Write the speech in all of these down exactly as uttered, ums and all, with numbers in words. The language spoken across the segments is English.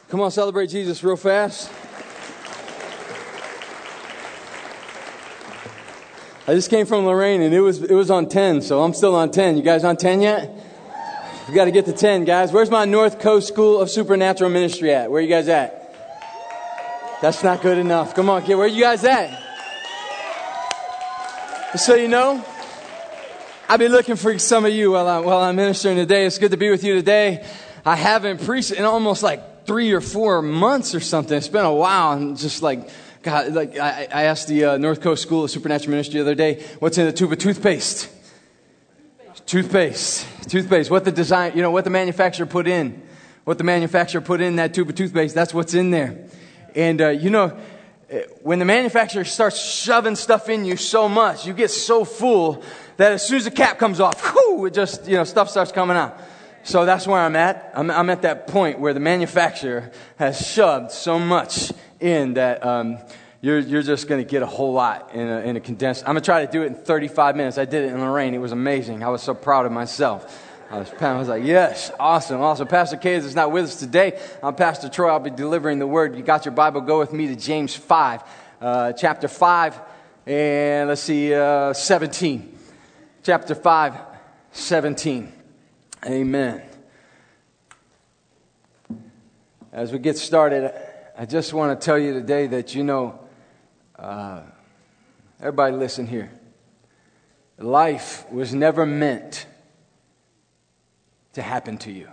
Come on, celebrate Jesus real fast. I just came from Lorraine and it was it was on ten, so I'm still on ten. You guys on ten yet? We got to get to ten, guys. Where's my North Coast School of Supernatural Ministry at? Where are you guys at? That's not good enough. Come on, kid. Where are you guys at? So you know, I've been looking for some of you while I'm, while I'm ministering today. It's good to be with you today. I haven't preached in almost like three or four months or something. It's been a while. And just like, God, like I, I asked the uh, North Coast School of Supernatural Ministry the other day, what's in the tube of toothpaste? Toothpaste. Toothpaste. What the design, you know, what the manufacturer put in. What the manufacturer put in that tube of toothpaste, that's what's in there. And, uh, you know, when the manufacturer starts shoving stuff in you so much, you get so full that as soon as the cap comes off, whew, it just, you know, stuff starts coming out. So that's where I'm at. I'm, I'm at that point where the manufacturer has shoved so much in that um, you're you're just going to get a whole lot in a, in a condensed. I'm going to try to do it in thirty-five minutes. I did it in Lorraine. It was amazing. I was so proud of myself. I was, I was like, yes, awesome, awesome. Pastor Kayes is not with us today. I'm Pastor Troy. I'll be delivering the word. You got your Bible? Go with me to James five, uh, chapter five, and let's see, uh, seventeen. Chapter five, seventeen. Amen. As we get started, I just want to tell you today that, you know, uh, everybody listen here. Life was never meant to happen to you.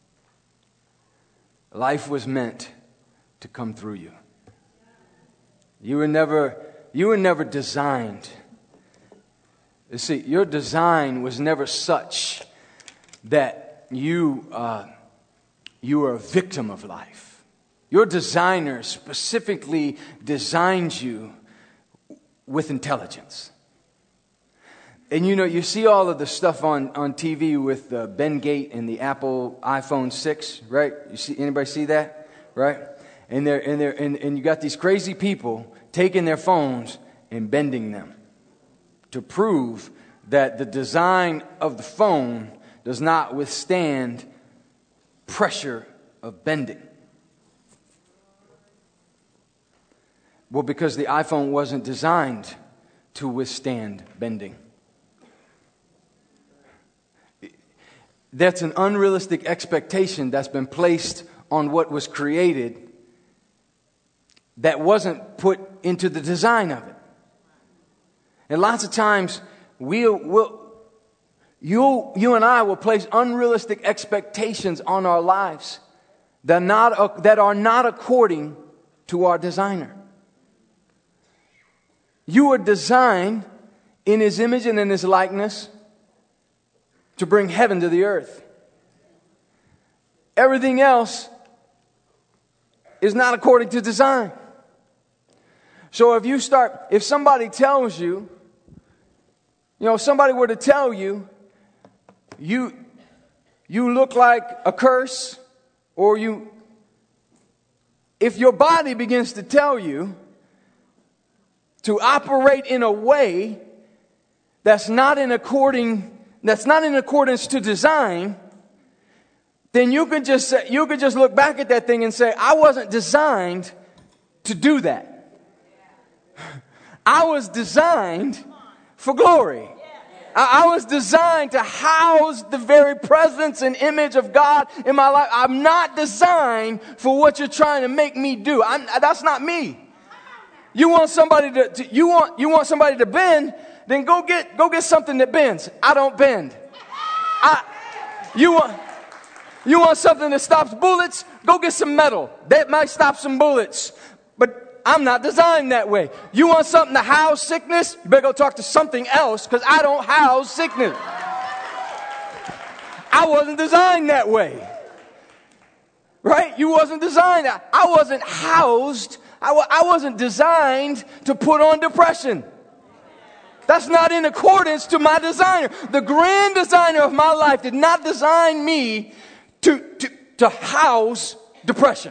Life was meant to come through you. You were never, you were never designed. You see, your design was never such that you uh, you are a victim of life. Your designer specifically designed you with intelligence. And you know, you see all of the stuff on, on T V with uh, Ben Gate and the Apple iPhone six, right? You see anybody see that, right? And they're and they're and, and you got these crazy people taking their phones and bending them to prove that the design of the phone does not withstand pressure of bending. Well, because the iPhone wasn't designed to withstand bending. That's an unrealistic expectation that's been placed on what was created that wasn't put into the design of it. And lots of times, we'll, we'll, you, you and I will place unrealistic expectations on our lives that, not, that are not according to our designer. You were designed in His image and in His likeness to bring heaven to the earth. Everything else is not according to design. So if you start, if somebody tells you, you know, if somebody were to tell you, you, you look like a curse, or you, if your body begins to tell you to operate in a way that's not in according That's not in accordance to design, then you could just say, you could just look back at that thing and say, I wasn't designed to do that. I was designed for glory. I, I was designed to house the very presence and image of God in my life. I'm not designed for what you're trying to make me do. I'm, that's not me. You want somebody to, to you want you want somebody to bend. Then go get go get something that bends. I don't bend. I, you want you want something that stops bullets? Go get some metal. That might stop some bullets. But I'm not designed that way. You want something to house sickness? You better go talk to something else, because I don't house sickness. I wasn't designed that way. Right? You wasn't designed. I wasn't housed. I, I wasn't designed to put on depression. That's not in accordance to my designer. The grand designer of my life did not design me to, to, to house depression.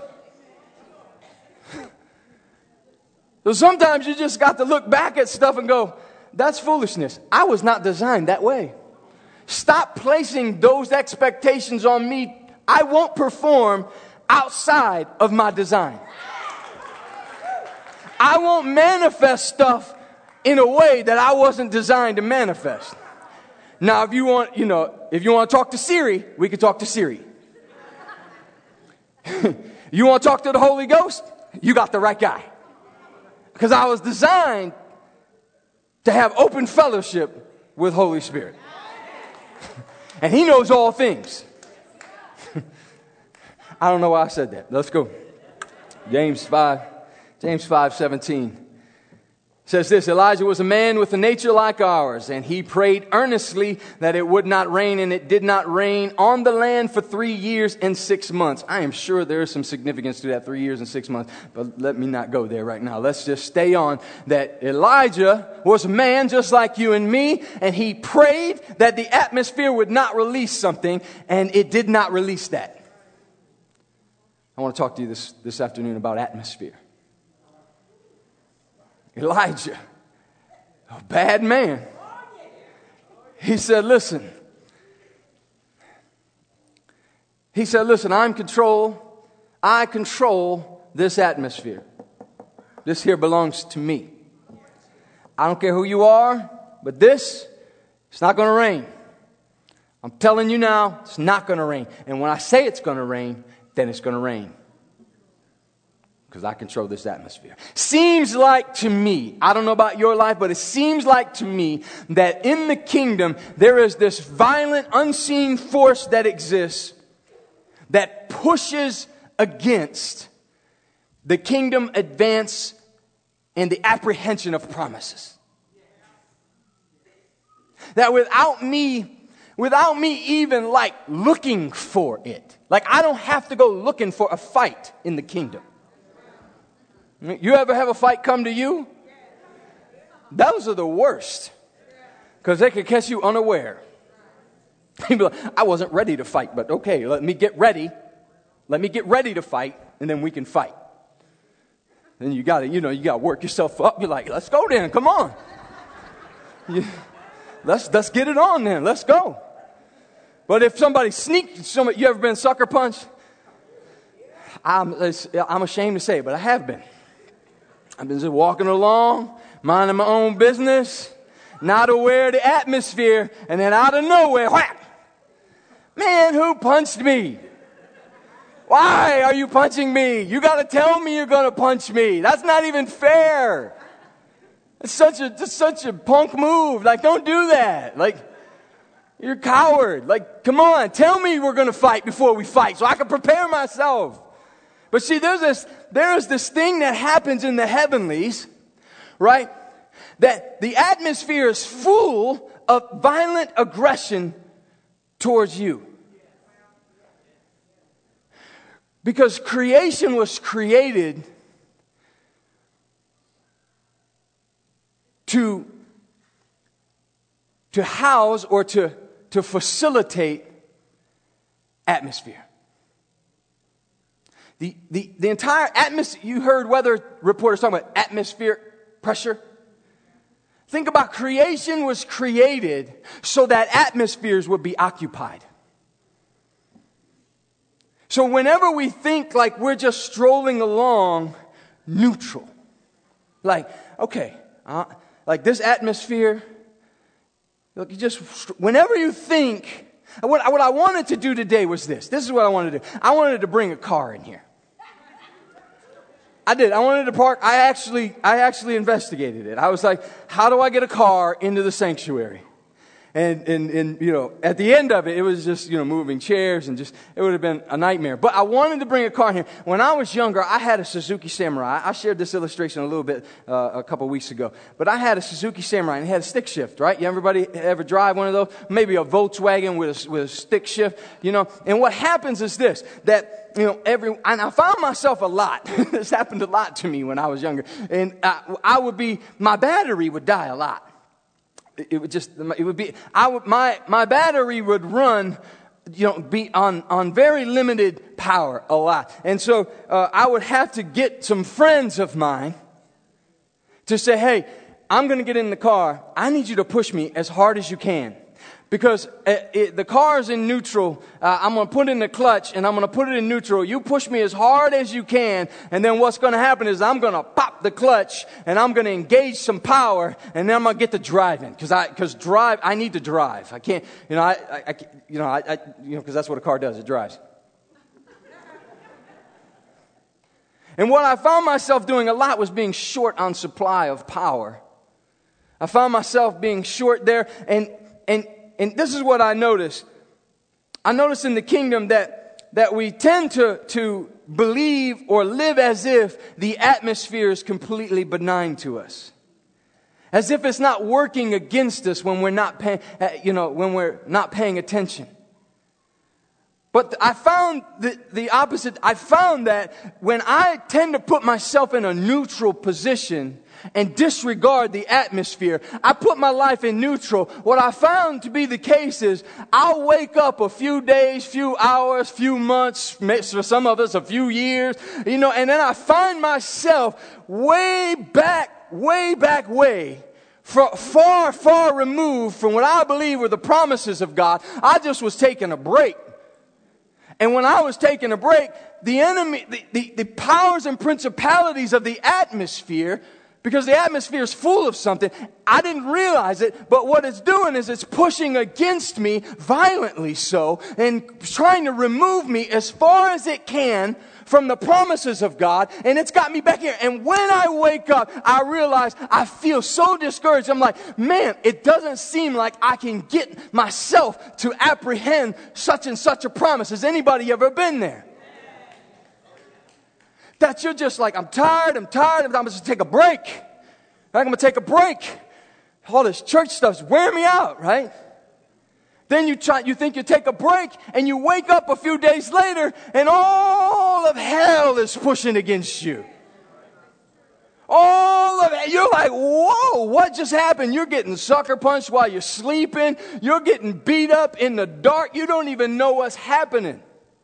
So sometimes you just got to look back at stuff and go, that's foolishness. I was not designed that way. Stop placing those expectations on me. I won't perform outside of my design. I won't manifest stuff in a way that I wasn't designed to manifest. Now, if you want, you know, if you want to talk to Siri, we can talk to Siri. You want to talk to the Holy Ghost? You got the right guy. Because I was designed to have open fellowship with Holy Spirit. And He knows all things. I don't know why I said that. Let's go. James five, James five seventeen says this: Elijah was a man with a nature like ours, and he prayed earnestly that it would not rain, and it did not rain on the land for three years and six months. I am sure there is some significance to that three years and six months, but let me not go there right now. Let's just stay on that Elijah was a man just like you and me, and he prayed that the atmosphere would not release something, and it did not release that. I want to talk to you this, this afternoon about atmosphere. Elijah, a bad man, he said, listen, he said, listen, I'm control, I control this atmosphere. This here belongs to me. I don't care who you are, but this, it's not going to rain. I'm telling you now, it's not going to rain. And when I say it's going to rain, then it's going to rain. Because I control this atmosphere. Seems like to me, I don't know about your life, but it seems like to me that in the kingdom, there is this violent, unseen force that exists that pushes against the kingdom advance and the apprehension of promises. That without me, without me even like looking for it, like I don't have to go looking for a fight in the kingdom. You ever have a fight come to you? Those are the worst. Because they could catch you unaware. You'd be like, I wasn't ready to fight, but okay, let me get ready. Let me get ready to fight, and then we can fight. Then you got to, you know, you got to work yourself up. You're like, let's go then, come on. You, let's, let's get it on then, let's go. But if somebody sneaks, somebody, you ever been sucker punched? I'm, I'm ashamed to say it, but I have been. I've been just walking along, minding my own business, not aware of the atmosphere, and then out of nowhere, whack! Man, who punched me? Why are you punching me? You got to tell me you're going to punch me. That's not even fair. It's such a it's such a punk move. Like, don't do that. Like, you're a coward. Like, come on, tell me we're going to fight before we fight so I can prepare myself. But see, there's this, there's this thing that happens in the heavenlies, right? That the atmosphere is full of violent aggression towards you. Because creation was created to, to house or to, to facilitate atmosphere. The, the, the entire atmosphere, you heard weather reporters talking about atmospheric pressure. Think about creation was created so that atmospheres would be occupied. So whenever we think like we're just strolling along neutral, like, okay, uh, like this atmosphere, look, you just, whenever you think, what, what I wanted to do today was this. This is what I wanted to do. I wanted to bring a car in here. I did. I wanted to park. I actually, I actually investigated it. I was like, how do I get a car into the sanctuary? And, and, and, you know, at the end of it, it was just, you know, moving chairs and just, it would have been a nightmare. But I wanted to bring a car in here. When I was younger, I had a Suzuki Samurai. I shared this illustration a little bit uh, a couple weeks ago. But I had a Suzuki Samurai and it had a stick shift, right? You everybody ever drive one of those? Maybe a Volkswagen with a, with a stick shift, you know? And what happens is this, that, you know, every, and I found myself a lot. This happened a lot to me when I was younger. And I, I would be, my battery would die a lot. It would just, it would be, I would, my, my battery would run, you know, be on, on very limited power a lot. And so, uh, I would have to get some friends of mine to say, hey, I'm going to get in the car. I need you to push me as hard as you can. Because it, it, the car is in neutral. Uh, I'm going to put it in the clutch and I'm going to put it in neutral. You push me as hard as you can. And then what's going to happen is I'm going to pop the clutch and I'm going to engage some power. And then I'm going to get to driving. Because I, because drive, I need to drive. I can't, you know, I, I, I you know, I, I you know, because that's what a car does. It drives. And what I found myself doing a lot was being short on supply of power. I found myself being short there. And, and, And this is what I noticed. I noticed in the kingdom that, that we tend to, to believe or live as if the atmosphere is completely benign to us. As if it's not working against us when we're not paying, you know, when we're not paying attention. But I found the, the opposite. I found that when I tend to put myself in a neutral position and disregard the atmosphere, I put my life in neutral. What I found to be the case is I'll wake up a few days, few hours, few months, for some of us a few years, you know, and then I find myself way back, way back, way far, far removed from what I believe were the promises of God. I just was taking a break. And when I was taking a break, the enemy, the, the, the powers and principalities of the atmosphere, because the atmosphere is full of something, I didn't realize it, but what it's doing is it's pushing against me violently so, and trying to remove me as far as it can from the promises of God, and it's got me back here. And when I wake up, I realize I feel so discouraged. I'm like, man, it doesn't seem like I can get myself to apprehend such and such a promise. Has anybody ever been there? That you're just like, I'm tired, I'm tired, I'm going to take a break. I'm going to take a break. All this church stuff's wearing me out, right? Then you try, you think you take a break, and you wake up a few days later, and all of hell is pushing against you. All of it. You're like, whoa, what just happened? You're getting sucker punched while you're sleeping. You're getting beat up in the dark. You don't even know what's happening.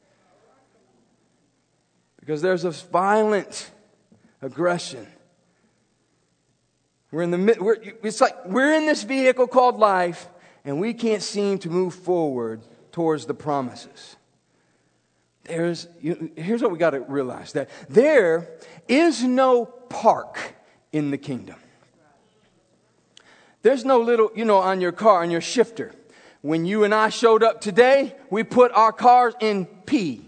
Because there's this violent aggression. We're in the we're, it's like we're in this vehicle called life, and we can't seem to move forward towards the promises. There's you, here's what we got to realize, that there is no park in the kingdom. There's no little, you know, on your car, on your shifter. When you and I showed up today, we put our cars in P.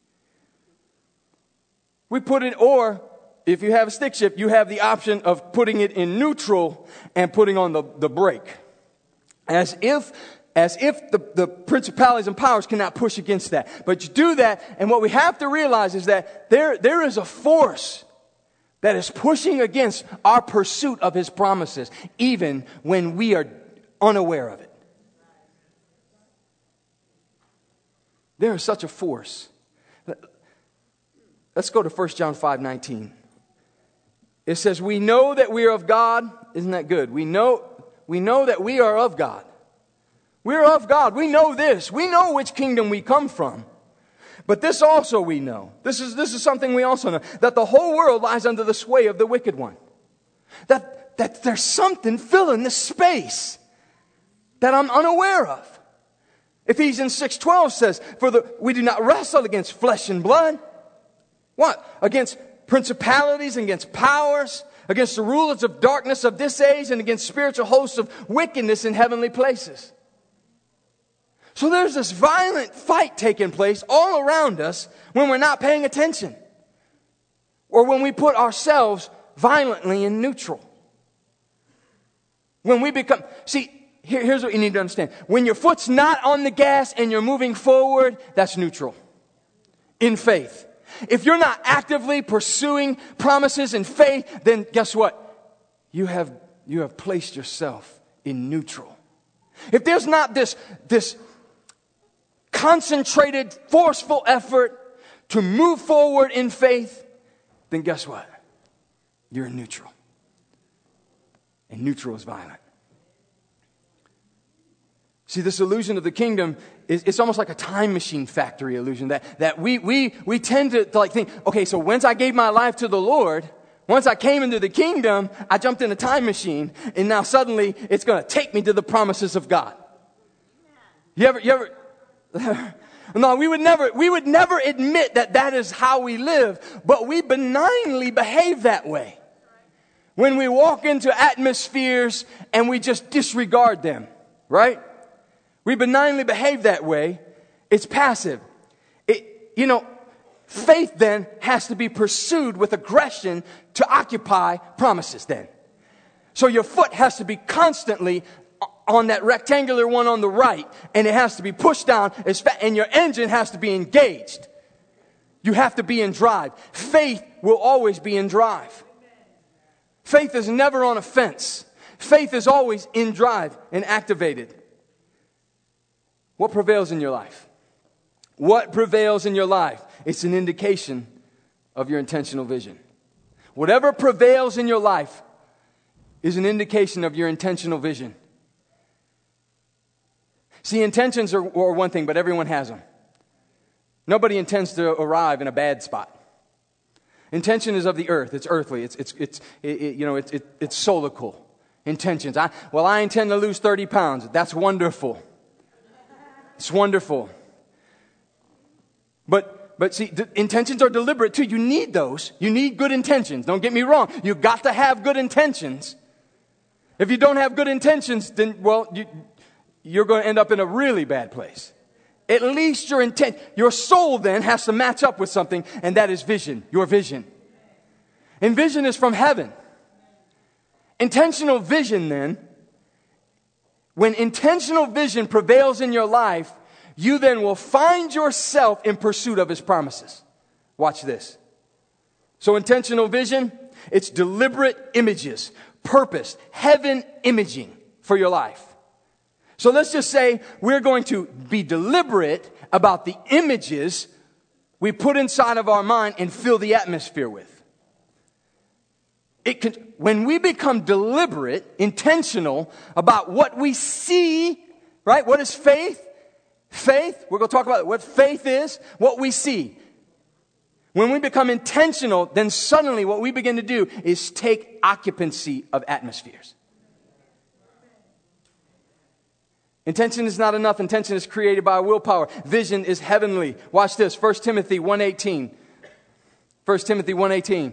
We put it, or if you have a stick shift, you have the option of putting it in neutral and putting on the, the brake. As if, as if the, the principalities and powers cannot push against that. But you do that, and what we have to realize is that there, there is a force that is pushing against our pursuit of His promises, even when we are unaware of it. There is such a force. Let's go to First John five nineteen. It says, we know that we are of God. Isn't that good? We know, we know that we are of God. We're of God. We know this. We know which kingdom we come from. But this also we know. This is, this is something we also know. That the whole world lies under the sway of the wicked one. That, that there's something filling this space that I'm unaware of. Ephesians six twelve says, for the, we do not wrestle against flesh and blood. What? Against principalities, against powers, against the rulers of darkness of this age, and against spiritual hosts of wickedness in heavenly places. So there's this violent fight taking place all around us when we're not paying attention. Or when we put ourselves violently in neutral. When we become, see, here, here's what you need to understand. When your foot's not on the gas and you're moving forward, that's neutral. In faith. If you're not actively pursuing promises in faith, then guess what? You have, you have placed yourself in neutral. If there's not this, this concentrated, forceful effort to move forward in faith, then guess what? You're in neutral. And neutral is violent. See, this illusion of the kingdom is, it's almost like a time machine factory illusion that, that we, we, we tend to, to like think, okay, so once I gave my life to the Lord, once I came into the kingdom, I jumped in a time machine, and now suddenly it's going to take me to the promises of God. You ever, you ever, no, we would never, we would never admit that that is how we live, but we benignly behave that way. When we walk into atmospheres and we just disregard them, right? We benignly behave that way. It's passive. It, you know, faith then has to be pursued with aggression to occupy promises then. So your foot has to be constantly on that rectangular one on the right, and it has to be pushed down as fast, and your engine has to be engaged. You have to be in drive. Faith will always be in drive. Faith is never on a fence. Faith is always in drive and activated. What prevails in your life? What prevails in your life? It's an indication of your intentional vision. Whatever prevails in your life is an indication of your intentional vision. See, intentions are, are one thing, but everyone has them. Nobody intends to arrive in a bad spot. Intention is of the earth. It's earthly. It's it's it's it, it, you know it's it, it's solical. Intentions. I well, I intend to lose thirty pounds. That's wonderful. It's wonderful. But but see, the intentions are deliberate too. You need those. You need good intentions. Don't get me wrong. You got to have good intentions. If you don't have good intentions, then well, you. You're going to end up in a really bad place. At least your intent, your soul then has to match up with something, and that is vision, your vision. And vision is from heaven. Intentional vision then, when intentional vision prevails in your life, you then will find yourself in pursuit of His promises. Watch this. So intentional vision, it's deliberate images, purpose, heaven imaging for your life. So let's just say we're going to be deliberate about the images we put inside of our mind and fill the atmosphere with. It can, when we become deliberate, intentional about what we see, right? What is faith? Faith, we're going to talk about what faith is, what we see. When we become intentional, then suddenly what we begin to do is take occupancy of atmospheres. Intention is not enough. Intention is created by willpower. Vision is heavenly. Watch this. First Timothy one eighteen. First Timothy one eighteen.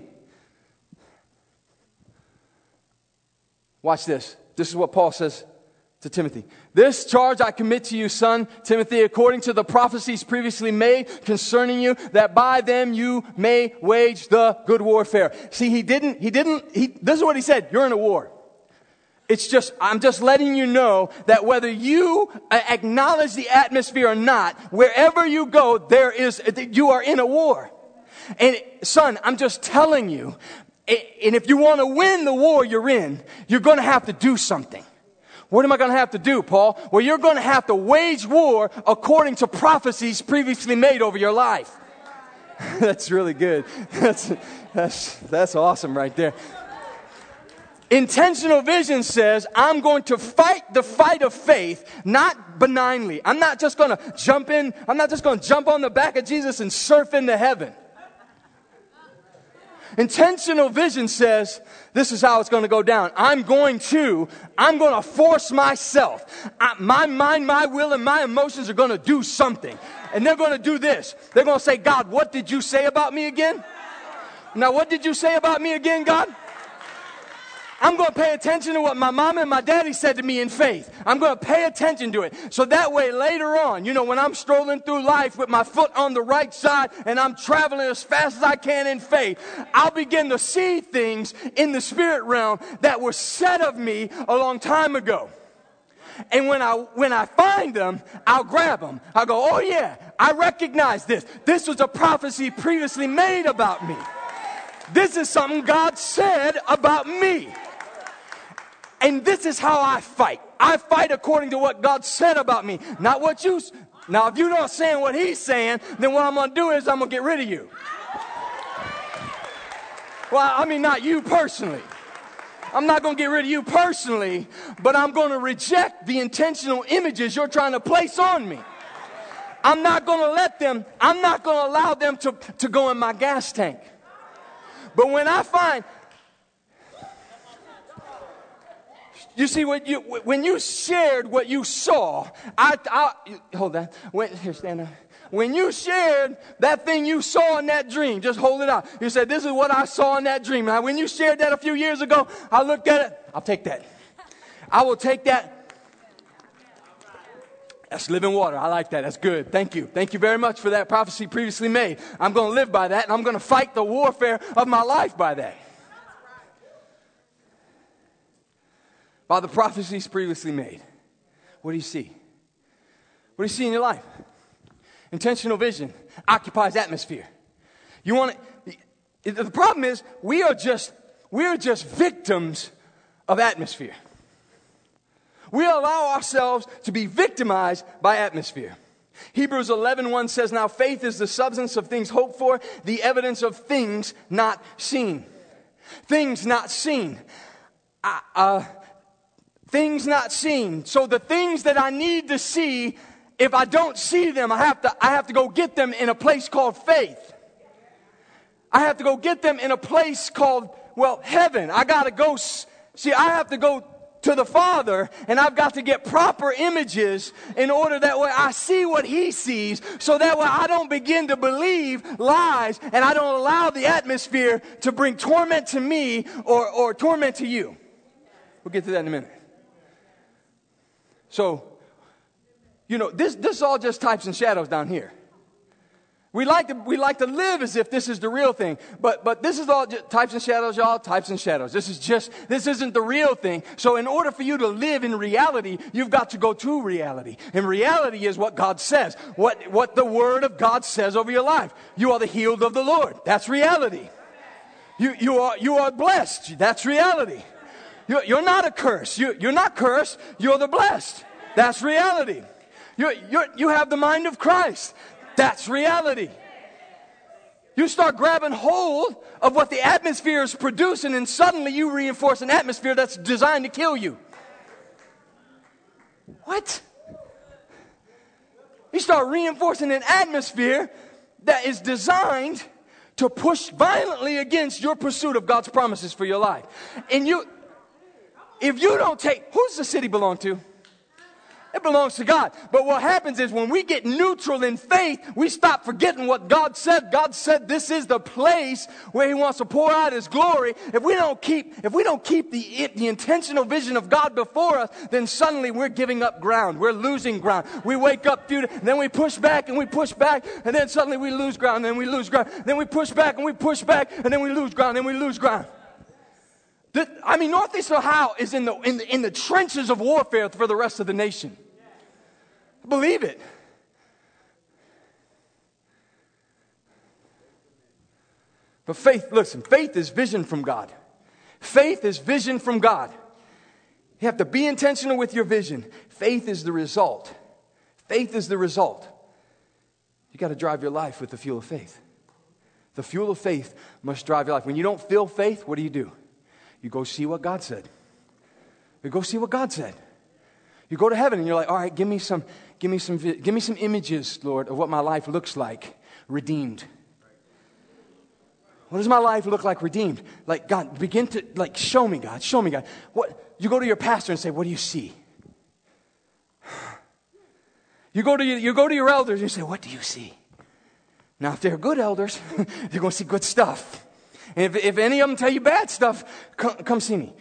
Watch this. This is what Paul says to Timothy. This charge I commit to you, son, Timothy, according to the prophecies previously made concerning you, that by them you may wage the good warfare. See, he didn't, he didn't, he, this is what he said. You're in a war. It's just, I'm just letting you know that whether you acknowledge the atmosphere or not, wherever you go, there is, you are in a war. And son, I'm just telling you, and if you want to win the war you're in, you're going to have to do something. What am I going to have to do, Paul? Well, you're going to have to wage war according to prophecies previously made over your life. That's really good. That's, that's, that's awesome right there. Intentional vision says, I'm going to fight the fight of faith, not benignly. I'm not just going to jump in. I'm not just going to jump on the back of Jesus and surf into heaven. Intentional vision says, this is how it's going to go down. I'm going to, I'm going to force myself. I, my mind, my will, and my emotions are going to do something. And they're going to do this. They're going to say, God, what did you say about me again? Now, what did you say about me again, God? I'm going to pay attention to what my mom and my daddy said to me in faith. I'm going to pay attention to it. So that way later on, you know, when I'm strolling through life with my foot on the right side and I'm traveling as fast as I can in faith, I'll begin to see things in the spirit realm that were said of me a long time ago. And when I when I find them, I'll grab them. I'll go, oh yeah, I recognize this. This was a prophecy previously made about me. This is something God said about me. And this is how I fight. I fight according to what God said about me. Not what you... Now, if you're not saying what He's saying, then what I'm going to do is I'm going to get rid of you. Well, I mean, not you personally. I'm not going to get rid of you personally, but I'm going to reject the intentional images you're trying to place on me. I'm not going to let them... I'm not going to allow them to, to go in my gas tank. But when I find... You see, when you, when you shared what you saw, I, I hold that. Wait, here, stand up. When you shared that thing you saw in that dream, just hold it out. You said, this is what I saw in that dream. Now, when you shared that a few years ago, I looked at it. I'll take that. I will take that. That's living water. I like that. That's good. Thank you. Thank you very much for that prophecy previously made. I'm going to live by that, and I'm going to fight the warfare of my life by that. By the prophecies previously made. What do you see? What do you see in your life? Intentional vision occupies atmosphere. You want to, the problem is we are just we are just victims of atmosphere. We allow ourselves to be victimized by atmosphere. Hebrews eleven one says, now faith is the substance of things hoped for, the evidence of things not seen. Things not seen. Uh, uh, things not seen. So the things that I need to see, if I don't see them, I have to, I have to go get them in a place called faith. I have to go get them in a place called, well, heaven. I got to go, see, I have to go to the Father, and I've got to get proper images in order that way I see what He sees, so that way I don't begin to believe lies, and I don't allow the atmosphere to bring torment to me or, or torment to you. We'll get to that in a minute. So, you know, this, this is all just types and shadows down here. We like to we like to live as if this is the real thing, but but this is all just types and shadows, y'all. Types and shadows. This is just this isn't the real thing. So in order for you to live in reality, you've got to go to reality. And reality is what God says, what what the Word of God says over your life. You are the healed of the Lord. That's reality. You you are you are blessed. That's reality. You're, you're not a curse. You you're not cursed. You're the blessed. That's reality. You you you have the mind of Christ. That's reality. You start grabbing hold of what the atmosphere is producing, and suddenly you reinforce an atmosphere that's designed to kill you. What? You start reinforcing an atmosphere that is designed to push violently against your pursuit of God's promises for your life. And you, if you don't take, who's the city belong to? It belongs to God. But what happens is when we get neutral in faith, we stop forgetting what God said. God said this is the place where He wants to pour out His glory. If we don't keep, if we don't keep the, the intentional vision of God before us, then suddenly we're giving up ground. We're losing ground. We wake up, and then we push back and we push back, and then suddenly we lose ground, and then we lose ground. Then we push back and we push back, and then we lose ground, and then we lose ground. The, I mean, Northeast Ohio is in the, in the in the trenches of warfare for the rest of the nation. Believe it. But faith, listen, faith is vision from God. Faith is vision from God. You have to be intentional with your vision. Faith is the result. Faith is the result. You got to drive your life with the fuel of faith. The fuel of faith must drive your life. When you don't feel faith, what do you do? You go see what God said. You go see what God said. You go to heaven and you're like, all right, give me some, give me some, give me some images, Lord, of what my life looks like redeemed. What does my life look like redeemed? Like, God, begin to, like, show me, God, show me, God. What? You go to your pastor and say, what do you see? You go to your, you go to your elders and you say, what do you see? Now, if they're good elders, they're going to see good stuff. And if, if any of them tell you bad stuff, come, come see me.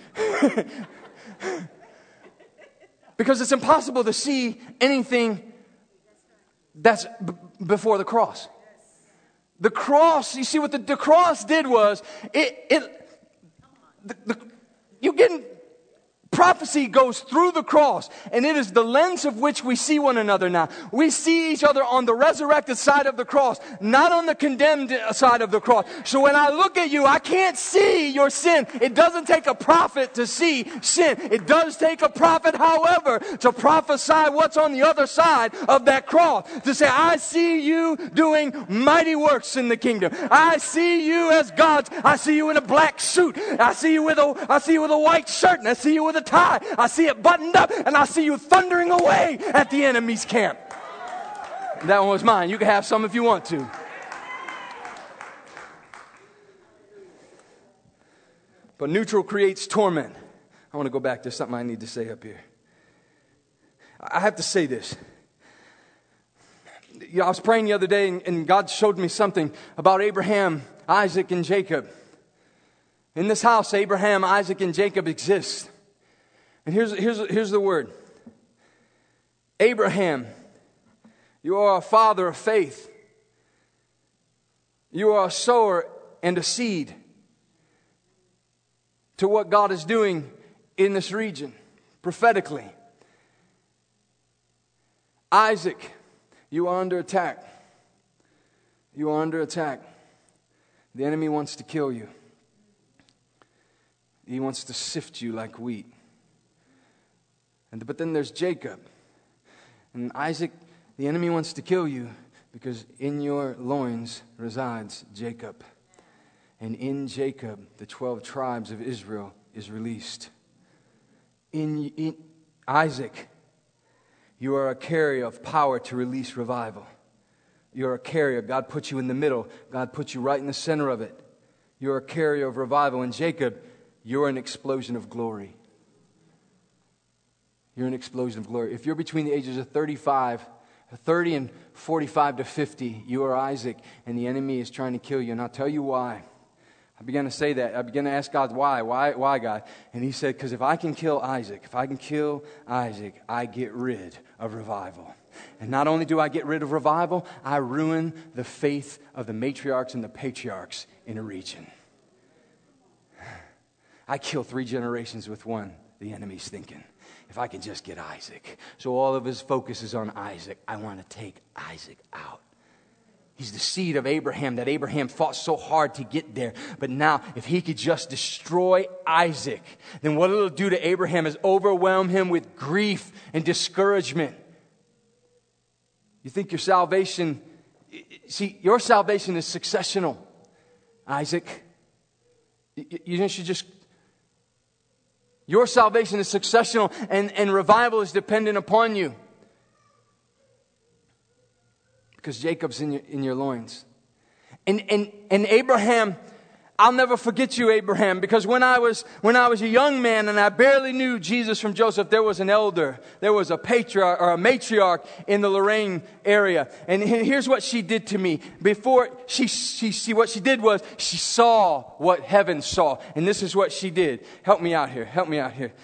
Because it's impossible to see anything that's b- before the cross. The cross, you see what the, the cross did was, it, it the, the, you getting, prophecy goes through the cross, and it is the lens of which we see one another now. We see each other on the resurrected side of the cross, not on the condemned side of the cross. So when I look at you, I can't see your sin. It doesn't take a prophet to see sin. It does take a prophet, however, to prophesy what's on the other side of that cross. To say, I see you doing mighty works in the kingdom. I see you as God's. I see you in a black suit. I see you with a, I see you with a white shirt, and I see you with a tie. I see it buttoned up, and I see you thundering away at the enemy's camp. That one was mine. You can have some if you want to. But neutral creates torment. I want to go back. There's something I need to say up here. I have to say this. You know, I was praying the other day, and, and God showed me something about Abraham, Isaac, and Jacob. In this house, Abraham, Isaac, and Jacob exist. And here's, here's, here's the word. Abraham, you are a father of faith. You are a sower and a seed to what God is doing in this region, prophetically. Isaac, you are under attack. You are under attack. The enemy wants to kill you. He wants to sift you like wheat. And, but then there's Jacob. And Isaac, the enemy wants to kill you because in your loins resides Jacob. And in Jacob, the twelve tribes of Israel is released. In, in Isaac, you are a carrier of power to release revival. You're a carrier. God put you in the middle. God put you right in the center of it. You're a carrier of revival. In Jacob, you're an explosion of glory. You're an explosion of glory. If you're between the ages of thirty-five, thirty and forty-five to fifty, you are Isaac, and the enemy is trying to kill you. And I'll tell you why. I began to say that. I began to ask God, why? Why, why God? And He said, because if I can kill Isaac, if I can kill Isaac, I get rid of revival. And not only do I get rid of revival, I ruin the faith of the matriarchs and the patriarchs in a region. I kill three generations with one, the enemy's thinking. If I can just get Isaac. So all of his focus is on Isaac. I want to take Isaac out. He's the seed of Abraham that Abraham fought so hard to get there. But now, if he could just destroy Isaac, then what it'll do to Abraham is overwhelm him with grief and discouragement. You think your salvation, see, your salvation is successional, Isaac. You should just, your salvation is successional, and, and revival is dependent upon you. Because Jacob's in your, in your loins. And, and, and Abraham, I'll never forget you, Abraham, because when I was when I was a young man and I barely knew Jesus from Joseph, there was an elder, there was a patriarch or a matriarch in the Lorraine area. And here's what she did to me. Before she, she, she what she did was she saw what heaven saw. And this is what she did. Help me out here. Help me out here.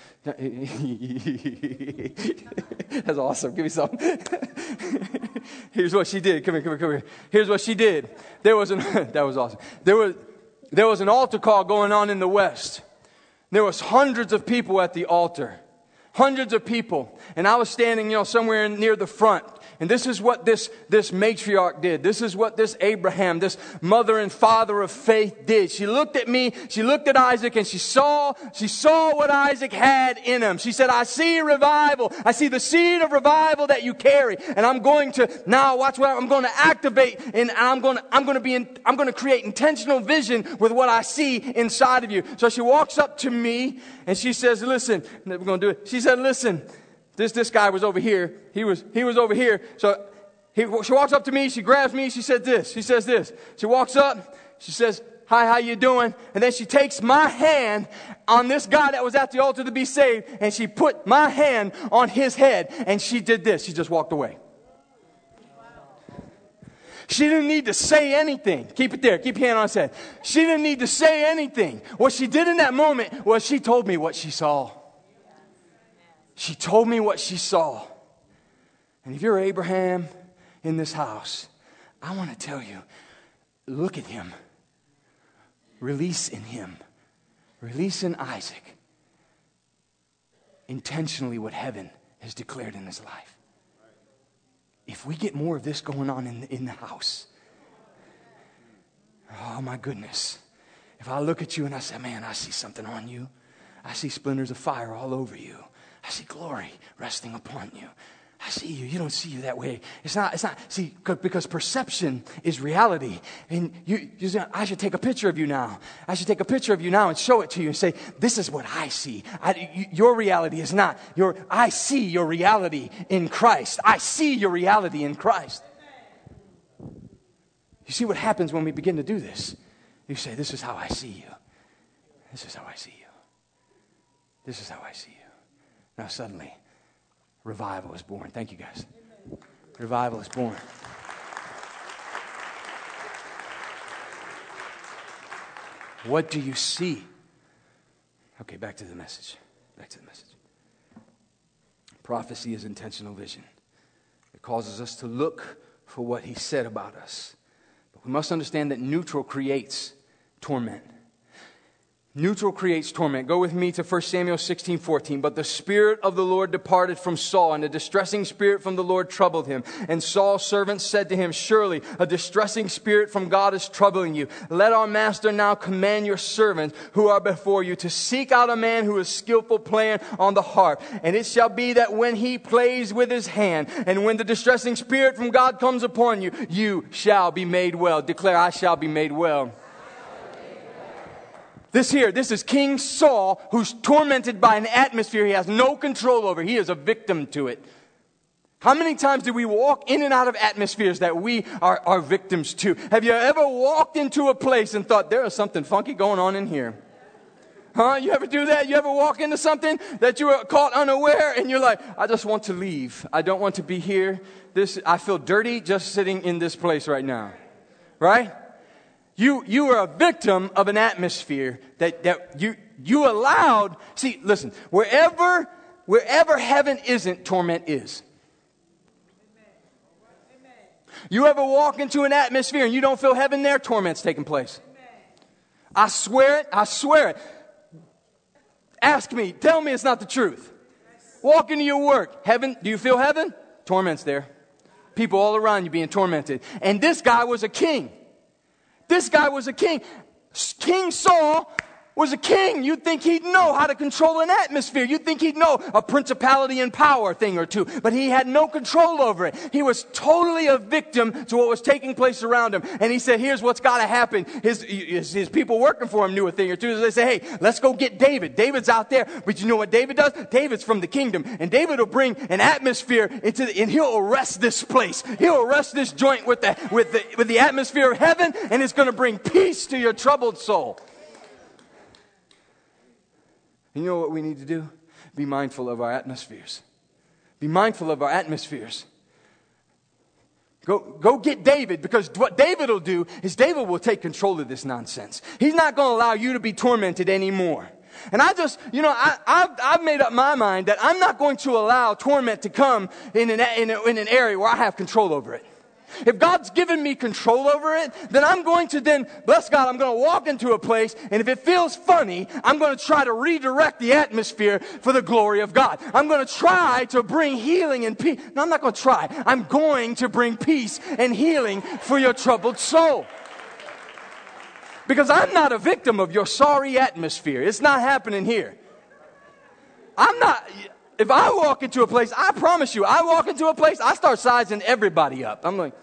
That's awesome. Give me some. Here's what she did. Come here, come here, come here. Here's what she did. There was an that was awesome. There was There was an altar call going on in the West. There was hundreds of people at the altar. Hundreds of people. And I was standing, you know, somewhere near the front. And this is what this, this matriarch did. This is what this Abraham, this mother and father of faith did. She looked at me, she looked at Isaac, and she saw, she saw what Isaac had in him. She said, I see revival. I see the seed of revival that you carry. And I'm going to, now watch what I'm going to activate, and I'm going to, I'm going to be, in, I'm going to create intentional vision with what I see inside of you. So she walks up to me, and she says, listen, we're going to do it. She said, listen, This this guy was over here. He was he was over here. So he, she walks up to me. She grabs me. She said this. She says this. She walks up. She says, hi, how you doing? And then she takes my hand on this guy that was at the altar to be saved. And she put my hand on his head. And she did this. She just walked away. She didn't need to say anything. Keep it there. Keep your hand on his head. She didn't need to say anything. What she did in that moment was she told me what she saw. She told me what she saw. And if you're Abraham in this house, I want to tell you, look at him. Release in him. Release in Isaac. Intentionally what heaven has declared in his life. If we get more of this going on in the, in the house, oh my goodness. If I look at you and I say, man, I see something on you. I see splinters of fire all over you. I see glory resting upon you. I see you. You don't see you that way. It's not, it's not, see, because perception is reality. And you, you say, I should take a picture of you now. I should take a picture of you now and show it to you and say, this is what I see. I, you, your reality is not your, I see your reality in Christ. I see your reality in Christ. You see what happens when we begin to do this? You say, this is how I see you. This is how I see you. This is how I see you. Now suddenly, revival is born. Thank you, guys. Revival is born. What do you see? Okay, back to the message. Back to the message. Prophecy is intentional vision. It causes us to look for what he said about us. But we must understand that neutral creates torment. Neutral creates torment. Go with me to First Samuel sixteen fourteen. But the Spirit of the Lord departed from Saul, and a distressing spirit from the Lord troubled him. And Saul's servants said to him, surely a distressing spirit from God is troubling you. Let our master now command your servants who are before you to seek out a man who is skillful playing on the harp. And it shall be that when he plays with his hand, and when the distressing spirit from God comes upon you, you shall be made well. Declare, I shall be made well. This here, this is King Saul, who's tormented by an atmosphere he has no control over. He is a victim to it. How many times do we walk in and out of atmospheres that we are, are victims to? Have you ever walked into a place and thought, there is something funky going on in here? Huh? You ever do that? You ever walk into something that you were caught unaware and you're like, I just want to leave. I don't want to be here. This, I feel dirty just sitting in this place right now. Right? You, you are a victim of an atmosphere that, that you, you allowed. See, listen, wherever, wherever heaven isn't, torment is. You ever walk into an atmosphere and you don't feel heaven there? Torment's taking place. I swear it. I swear it. Ask me. Tell me it's not the truth. Walk into your work. Heaven, do you feel heaven? Torment's there. People all around you being tormented. And this guy was a king. This guy was a king. King Saul was a king. You'd think he'd know how to control an atmosphere. You'd think he'd know a principality and power thing or two. But he had no control over it. He was totally a victim to what was taking place around him. And he said, here's what's got to happen. His, his, his people working for him knew a thing or two. So they say, hey, let's go get David. David's out there. But you know what David does? David's from the kingdom. And David will bring an atmosphere into the, and he'll arrest this place. He'll arrest this joint with the, with the, with the atmosphere of heaven. And it's going to bring peace to your troubled soul. And you know what we need to do? Be mindful of our atmospheres. Be mindful of our atmospheres. Go, go get David, because what David will do is David will take control of this nonsense. He's not going to allow you to be tormented anymore. And I just, you know, I, I've, I've made up my mind that I'm not going to allow torment to come in an, in, a, in an area where I have control over it. If God's given me control over it, then I'm going to then, bless God, I'm going to walk into a place, and if it feels funny, I'm going to try to redirect the atmosphere for the glory of God. I'm going to try to bring healing and peace. No, I'm not going to try. I'm going to bring peace and healing for your troubled soul. Because I'm not a victim of your sorry atmosphere. It's not happening here. I'm not... If I walk into a place, I promise you, I walk into a place, I start sizing everybody up. I'm like,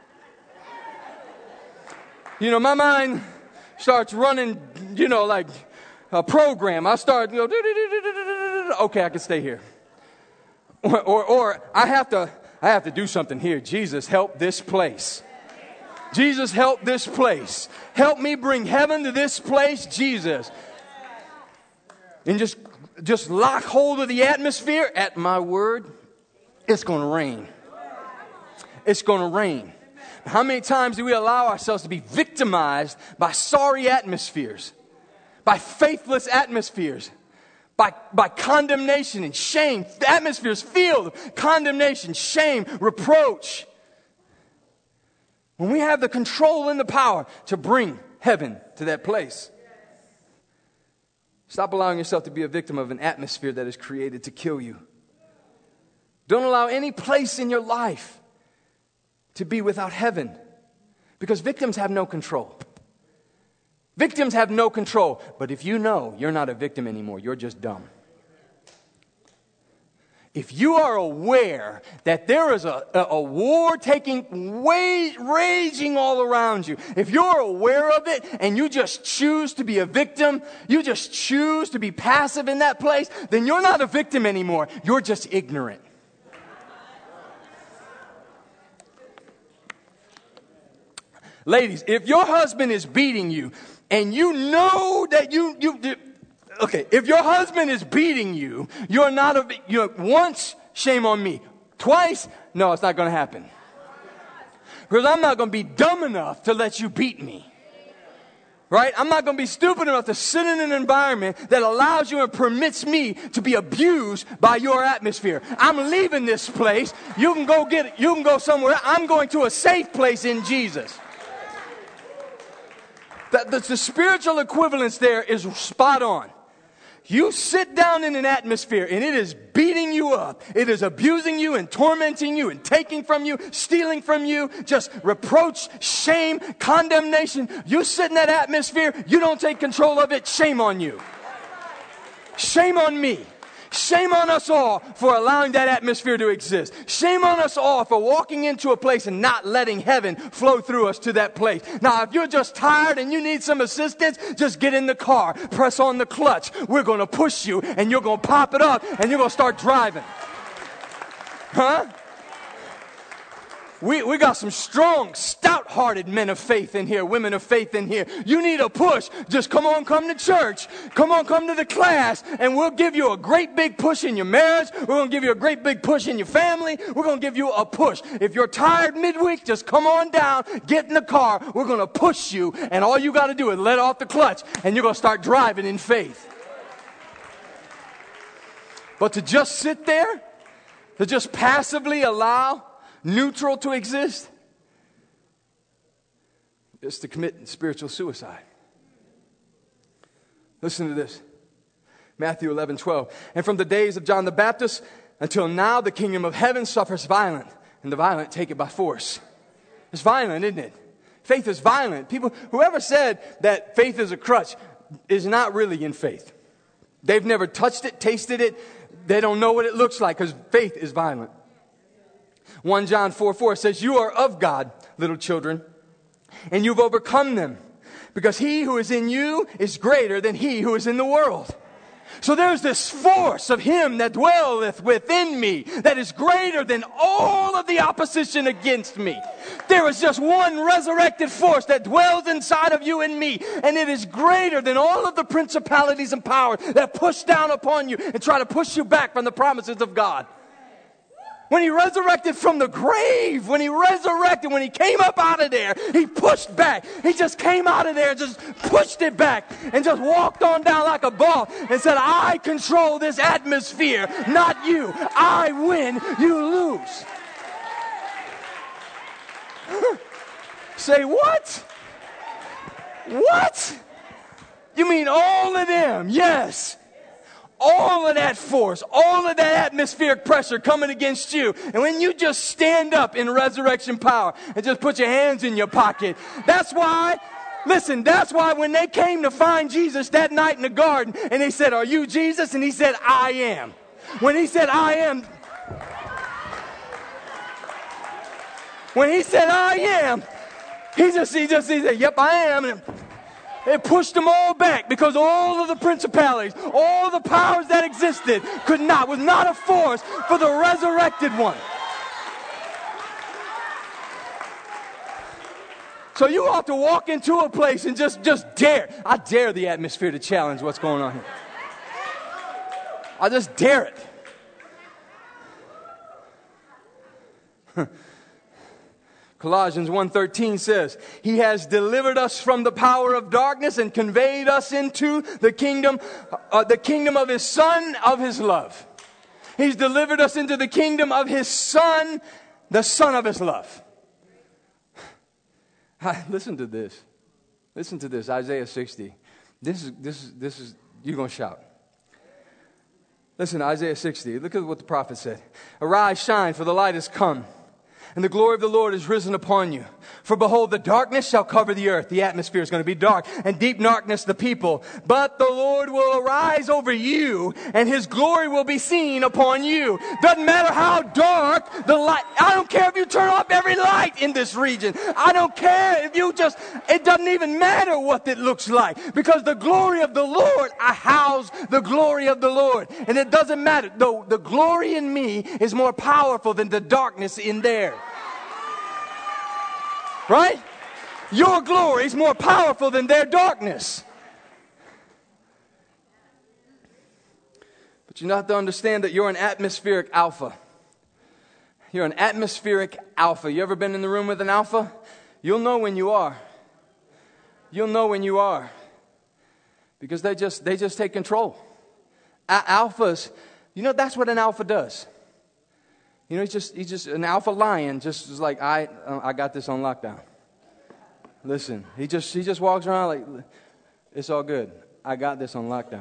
you know, my mind starts running, you know, like a program. I start, you know, okay, I can stay here. Or, or, or I have to, I have to do something here. Jesus, help this place. Jesus, help this place. Help me bring heaven to this place, Jesus. And just Just lock hold of the atmosphere. At my word, it's going to rain. It's going to rain. How many times do we allow ourselves to be victimized by sorry atmospheres, by faithless atmospheres, by, by condemnation and shame? The atmospheres filled with condemnation, shame, reproach. When we have the control and the power to bring heaven to that place. Stop allowing yourself to be a victim of an atmosphere that is created to kill you. Don't allow any place in your life to be without heaven. Because victims have no control. Victims have no control. But if you know you're not a victim anymore, you're just dumb. If you are aware that there is a, a, a war taking, way, raging all around you, if you're aware of it and you just choose to be a victim, you just choose to be passive in that place, then you're not a victim anymore. You're just ignorant. Ladies, if your husband is beating you and you know that you, you okay, if your husband is beating you, you're not a, you know, once, shame on me. Twice, no, it's not going to happen. Because I'm not going to be dumb enough to let you beat me. Right? I'm not going to be stupid enough to sit in an environment that allows you and permits me to be abused by your atmosphere. I'm leaving this place. You can go get it. You can go somewhere. I'm going to a safe place in Jesus. The, the, the spiritual equivalence there is spot on. You sit down in an atmosphere and it is beating you up. It is abusing you and tormenting you and taking from you, stealing from you, just reproach, shame, condemnation. You sit in that atmosphere, you don't take control of it, shame on you. Shame on me. Shame on us all for allowing that atmosphere to exist. Shame on us all for walking into a place and not letting heaven flow through us to that place. Now, if you're just tired and you need some assistance, just get in the car, press on the clutch. We're going to push you and you're going to pop it up and you're going to start driving. Huh? We, we got some strong, stout-hearted men of faith in here, women of faith in here. You need a push. Just come on, come to church. Come on, come to the class, and we'll give you a great big push in your marriage. We're going to give you a great big push in your family. We're going to give you a push. If you're tired midweek, just come on down, get in the car. We're going to push you, and all you got to do is let off the clutch, and you're going to start driving in faith. But to just sit there, to just passively allow neutral to exist, is to commit spiritual suicide. Listen to this. Matthew eleven twelve. And from the days of John the Baptist until now, the kingdom of heaven suffers violent, and the violent take it by force. It's violent, isn't it? Faith is violent. People, whoever said that faith is a crutch is not really in faith. They've never touched it, tasted it. They don't know what it looks like because faith is violent. First John four four says, you are of God, little children, and you've overcome them, because he who is in you is greater than he who is in the world. So there's this force of him that dwelleth within me that is greater than all of the opposition against me. There is just one resurrected force that dwells inside of you and me, and it is greater than all of the principalities and powers that push down upon you and try to push you back from the promises of God. When he resurrected from the grave, when he resurrected, when he came up out of there, he pushed back. He just came out of there, just pushed it back, and just walked on down like a ball and said, I control this atmosphere, not you. I win, you lose. Say, what? What? You mean all of them? Yes. All of that force, all of that atmospheric pressure coming against you. And when you just stand up in resurrection power and just put your hands in your pocket, that's why, listen, that's why when they came to find Jesus that night in the garden and they said, are you Jesus? And he said, I am. When he said, I am, when he said, I am, he just, he just, he said, yep, I am. And it pushed them all back because all of the principalities, all the powers that existed could not, was not a force for the resurrected one. So you ought to walk into a place and just, just dare. I dare the atmosphere to challenge what's going on here. I just dare it. Colossians one thirteen says, he has delivered us from the power of darkness and conveyed us into the kingdom, uh, the kingdom of his Son, of his love. He's delivered us into the kingdom of his Son, the Son of his love. Listen to this. Listen to this, Isaiah sixty. This is, this is, this is, you're going to shout. Listen to Isaiah sixty. Look at what the prophet said. Arise, shine, for the light has come, and the glory of the Lord is risen upon you. For behold, the darkness shall cover the earth. The atmosphere is going to be dark, and deep darkness the people. But the Lord will arise over you, and his glory will be seen upon you. Doesn't matter how dark the light. I don't care if you turn off every light in this region. I don't care if you just, it doesn't even matter what it looks like. Because the glory of the Lord, I house the glory of the Lord. And it doesn't matter. The, the glory in me is more powerful than the darkness in there. Right? Your glory is more powerful than their darkness. But you have to understand that you're an atmospheric alpha. You're an atmospheric alpha. You ever been in the room with an alpha? You'll know when you are. You'll know when you are. Because they just they just take control. A- alphas, you know, that's what an alpha does. You know, he's just he's just an alpha lion, just is like, I uh, I got this on lockdown. Listen, he just he just walks around like, it's all good. I got this on lockdown.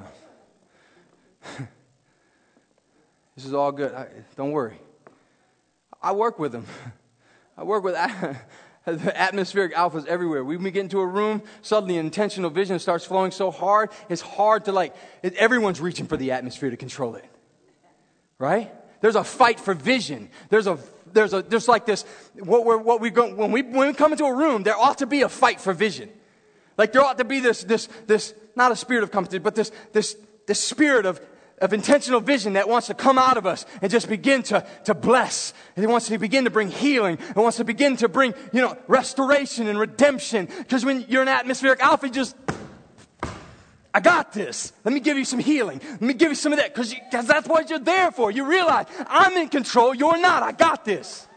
This is all good. I, don't worry. I work with them. I work with the atmospheric alphas everywhere. We get into a room, suddenly intentional vision starts flowing so hard, it's hard to like, it, everyone's reaching for the atmosphere to control it. Right? There's a fight for vision. There's a, there's a, there's like this, what we're, what we go, when we, when we come into a room, there ought to be a fight for vision. Like there ought to be this, this, this, not a spirit of competition, but this, this, this spirit of, of intentional vision that wants to come out of us and just begin to, to bless. And it wants to begin to bring healing. It wants to begin to bring, you know, restoration and redemption. Because when you're an atmospheric alpha, you just, I got this. Let me give you some healing. Let me give you some of that. Because that's what you're there for. You realize, I'm in control. You're not. I got this.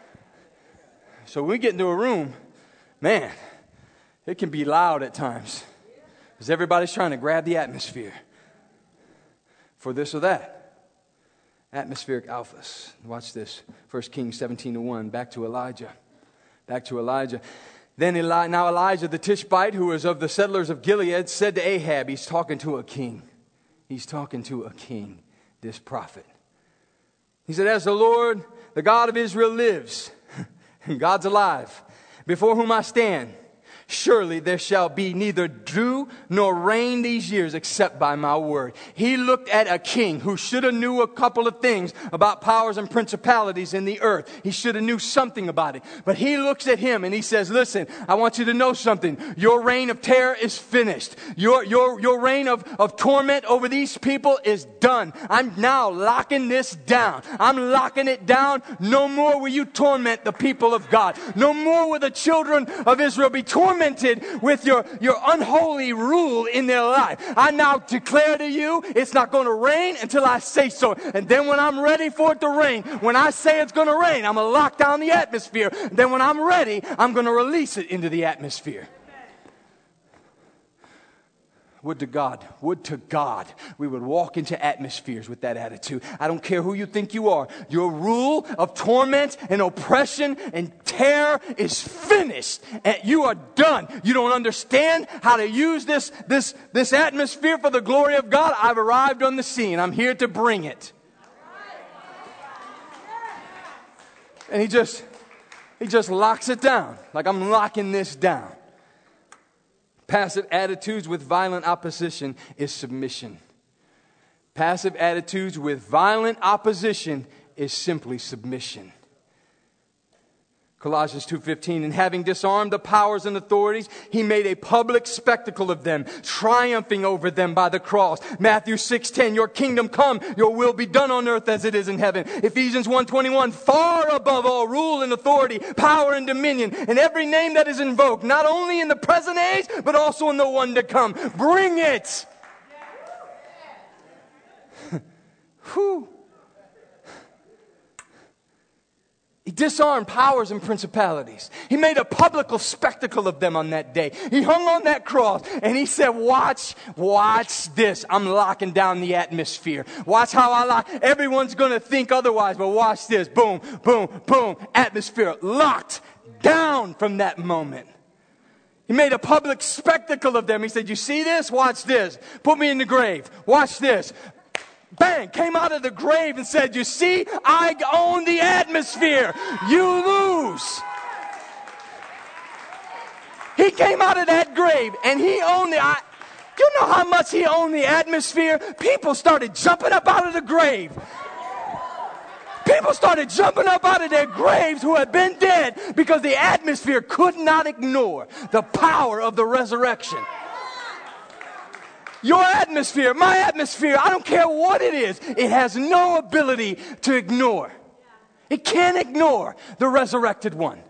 So when we get into a room, man, it can be loud at times. Because everybody's trying to grab the atmosphere for this or that. Atmospheric alphas. Watch this. First Kings seventeen to one. Back to Elijah. Back to Elijah. Then Eli- now Elijah the Tishbite, who was of the settlers of Gilead, said to Ahab, he's talking to a king. He's talking to a king, this prophet. He said, as the Lord, the God of Israel lives, and God's alive, before whom I stand, surely there shall be neither dew nor rain these years except by my word. He looked at a king who should have knew a couple of things about powers and principalities in the earth. He should have knew something about it. But he looks at him and he says, listen, I want you to know something. Your reign of terror is finished. Your, your, your reign of, of torment over these people is done. I'm now locking this down. I'm locking it down. No more will you torment the people of God. No more will the children of Israel be tormented with your, your unholy rule in their life. I now declare to you, it's not going to rain until I say so. And then when I'm ready for it to rain, when I say it's going to rain, I'm going to lock down the atmosphere. And then when I'm ready, I'm going to release it into the atmosphere. Would to God, would to God, we would walk into atmospheres with that attitude. I don't care who you think you are. Your rule of torment and oppression and terror is finished. And you are done. You don't understand how to use this, this, this atmosphere for the glory of God. I've arrived on the scene. I'm here to bring it. And he just, he just locks it down. Like, I'm locking this down. Passive attitudes with violent opposition is submission. Passive attitudes with violent opposition is simply submission. Colossians two fifteen, and having disarmed the powers and authorities, he made a public spectacle of them, triumphing over them by the cross. Matthew six ten, your kingdom come, your will be done on earth as it is in heaven. Ephesians one twenty-one, far above all rule and authority, power and dominion, and every name that is invoked, not only in the present age, but also in the one to come. Bring it! Whew. He disarmed powers and principalities. He made a public spectacle of them on that day. He hung on that cross and he said, watch, watch this. I'm locking down the atmosphere. Watch how I lock. Everyone's going to think otherwise, but watch this. Boom, boom, boom. Atmosphere locked down from that moment. He made a public spectacle of them. He said, you see this? Watch this. Put me in the grave. Watch this. Bang, came out of the grave and said, you see, I own the atmosphere. You lose. He came out of that grave and he owned the, I, you know how much he owned the atmosphere? People started jumping up out of the grave. People started jumping up out of their graves who had been dead because the atmosphere could not ignore the power of the resurrection. Your atmosphere, my atmosphere, I don't care what it is, it has no ability to ignore. It can't ignore the resurrected one.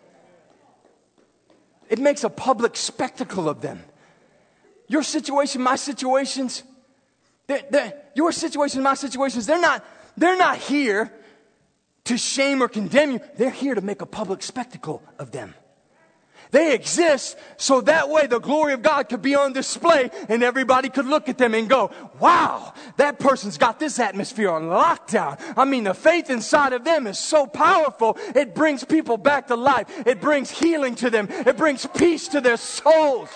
It makes a public spectacle of them. Your situation, my situations, They're, they're, your situations, my situations, they're not, they're not here to shame or condemn you. They're here to make a public spectacle of them. They exist so that way the glory of God could be on display and everybody could look at them and go, wow, that person's got this atmosphere on lockdown. I mean, the faith inside of them is so powerful. It brings people back to life. It brings healing to them. It brings peace to their souls.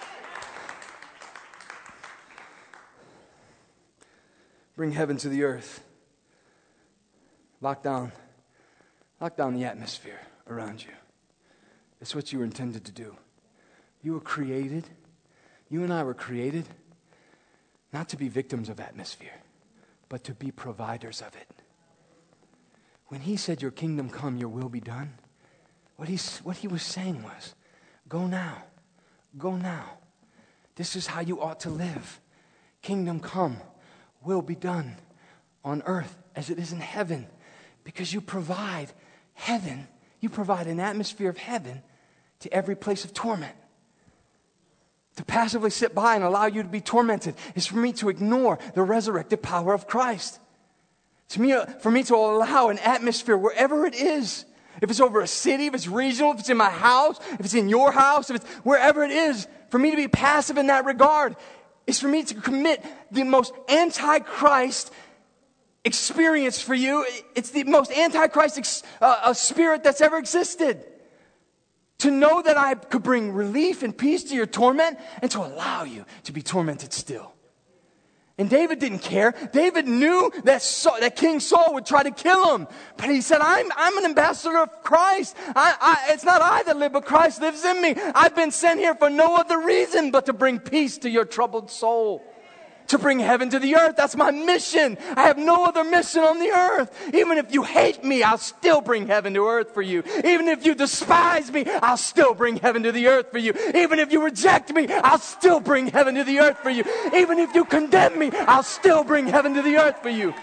Bring heaven to the earth. Lock down. Lock down the atmosphere around you. It's what you were intended to do. You were created, you and I were created not to be victims of atmosphere, but to be providers of it. When he said, your kingdom come, your will be done, what he, what he was saying was, go now, go now. This is how you ought to live. Kingdom come, will be done on earth as it is in heaven. Because you provide heaven, you provide an atmosphere of heaven to every place of torment. To passively sit by and allow you to be tormented is for me to ignore the resurrected power of Christ. To me, for me to allow an atmosphere wherever it is, if it's over a city, if it's regional, if it's in my house, if it's in your house, if it's wherever it is, for me to be passive in that regard is for me to commit the most anti-Christ experience for you. It's the most anti-Christ ex- uh, uh, spirit that's ever existed. To know that I could bring relief and peace to your torment and to allow you to be tormented still. And David didn't care. David knew that Saul, that King Saul would try to kill him. But he said, I'm, I'm an ambassador of Christ. I, I, it's not I that live, but Christ lives in me. I've been sent here for no other reason but to bring peace to your troubled soul. To bring heaven to the earth. That's my mission. I have no other mission on the earth. Even if you hate me, I'll still bring heaven to earth for you. Even if you despise me, I'll still bring heaven to the earth for you. Even if you reject me, I'll still bring heaven to the earth for you. Even if you condemn me, I'll still bring heaven to the earth for you.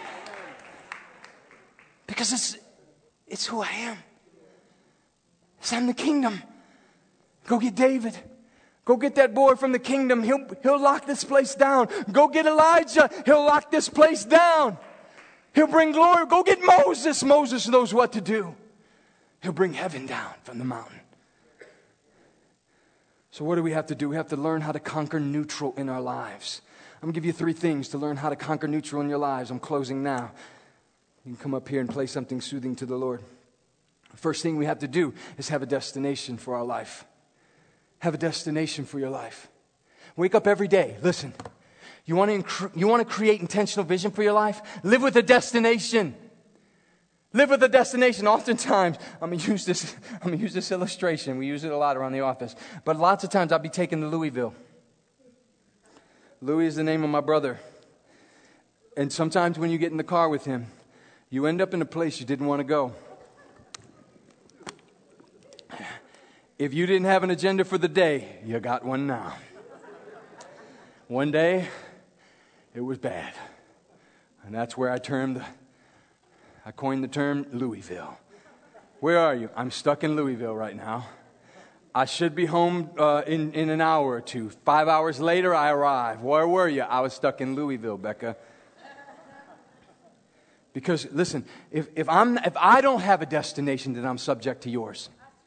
Because it's, it's who I am. It's I'm the kingdom. Go get David. Go get that boy from the kingdom. He'll, he'll lock this place down. Go get Elijah. He'll lock this place down. He'll bring glory. Go get Moses. Moses knows what to do. He'll bring heaven down from the mountain. So what do we have to do? We have to learn how to conquer neutral in our lives. I'm going to give you three things to learn how to conquer neutral in your lives. I'm closing now. You can come up here and play something soothing to the Lord. First thing we have to do is have a destination for our life. Have a destination for your life. Wake up every day. Listen, you want to inc- you want to create intentional vision for your life? Live with a destination. Live with a destination. Oftentimes, I'm going to use this, I'm going to use this illustration. We use it a lot around the office. But lots of times I'll be taken to Louisville. Louis is the name of my brother. And sometimes when you get in the car with him, you end up in a place you didn't want to go. If you didn't have an agenda for the day, you got one now. One day, it was bad. And that's where I termed, I coined the term Louisville. Where are you? I'm stuck in Louisville right now. I should be home uh, in, in an hour or two. Five hours later, I arrive. Where were you? I was stuck in Louisville, Becca. Because, listen, if, if, I'm, if I don't have a destination, then I'm subject to yours.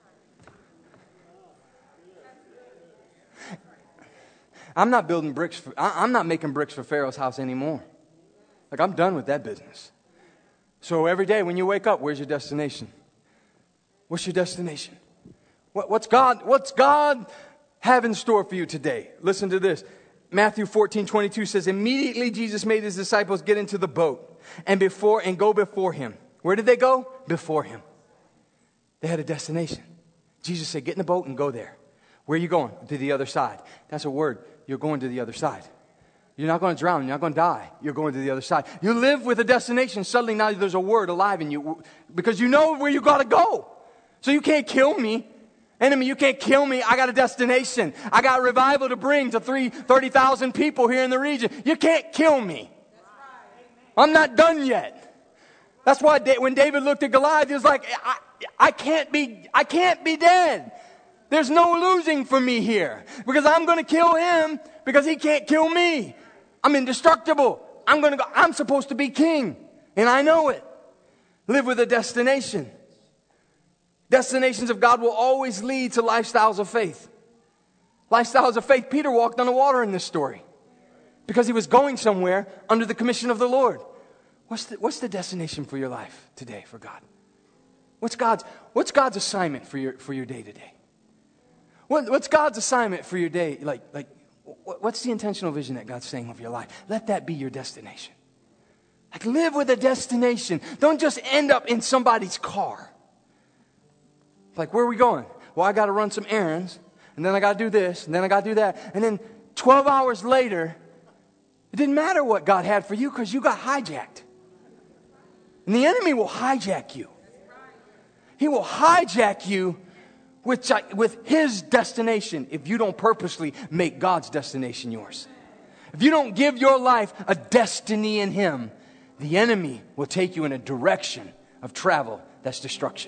I'm not building bricks for, I'm not making bricks for Pharaoh's house anymore. Like, I'm done with that business. So every day when you wake up, where's your destination? What's your destination? What, what's God, what's God have in store for you today? Listen to this. Matthew fourteen twenty-two says, immediately Jesus made his disciples get into the boat and before and go before him. Where did they go? Before him. They had a destination. Jesus said, get in the boat and go there. Where are you going? To the other side. That's a word. You're going to the other side. You're not going to drown. You're not going to die. You're going to the other side. You live with a destination. Suddenly now there's a word alive in you because you know where you got to go. So you can't kill me. Enemy, you can't kill me. I got a destination. I got revival to bring to three, thirty thousand people here in the region. You can't kill me. I'm not done yet. That's why when David looked at Goliath, he was like, I, I can't be, I can't be dead. There's no losing for me here because I'm going to kill him because he can't kill me. I'm indestructible. I'm going to go. I'm supposed to be king. And I know it. Live with a destination. Destinations of God will always lead to lifestyles of faith. Lifestyles of faith. Peter walked on the water in this story because he was going somewhere under the commission of the Lord. What's the, what's the destination for your life today for God? What's God's, what's God's assignment for your, for your day today? What, what's God's assignment for your day? Like, like, what's the intentional vision that God's saying of your life? Let that be your destination. Like, live with a destination. Don't just end up in somebody's car. Like, where are we going? Well, I got to run some errands, and then I got to do this, and then I got to do that. And then twelve hours later, it didn't matter what God had for you because you got hijacked. And the enemy will hijack you. He will hijack you with, with his destination if you don't purposely make God's destination yours. If you don't give your life a destiny in him, the enemy will take you in a direction of travel that's destruction.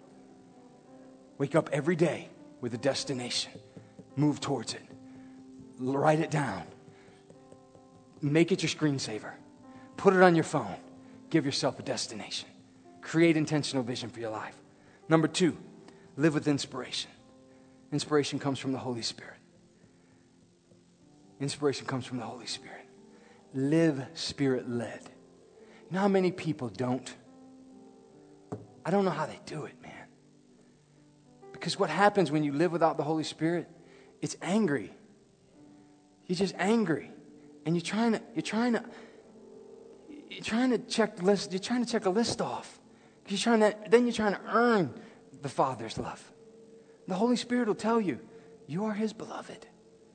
Wake up every day with a destination. Move towards it. Write it down. Make it your screensaver. Put it on your phone. Give yourself a destination. Create intentional vision for your life. Number two, live with inspiration. Inspiration comes from the Holy Spirit. Inspiration comes from the Holy Spirit. Live Spirit-led. You know how many people don't? I don't know how they do it, man. Because what happens when you live without the Holy Spirit, it's angry. You're just angry. And you're trying to, you're trying to, you're trying to check the list, you're trying to check a list off. You're trying to, then you're trying to earn the Father's love. The Holy Spirit will tell you, you are his beloved.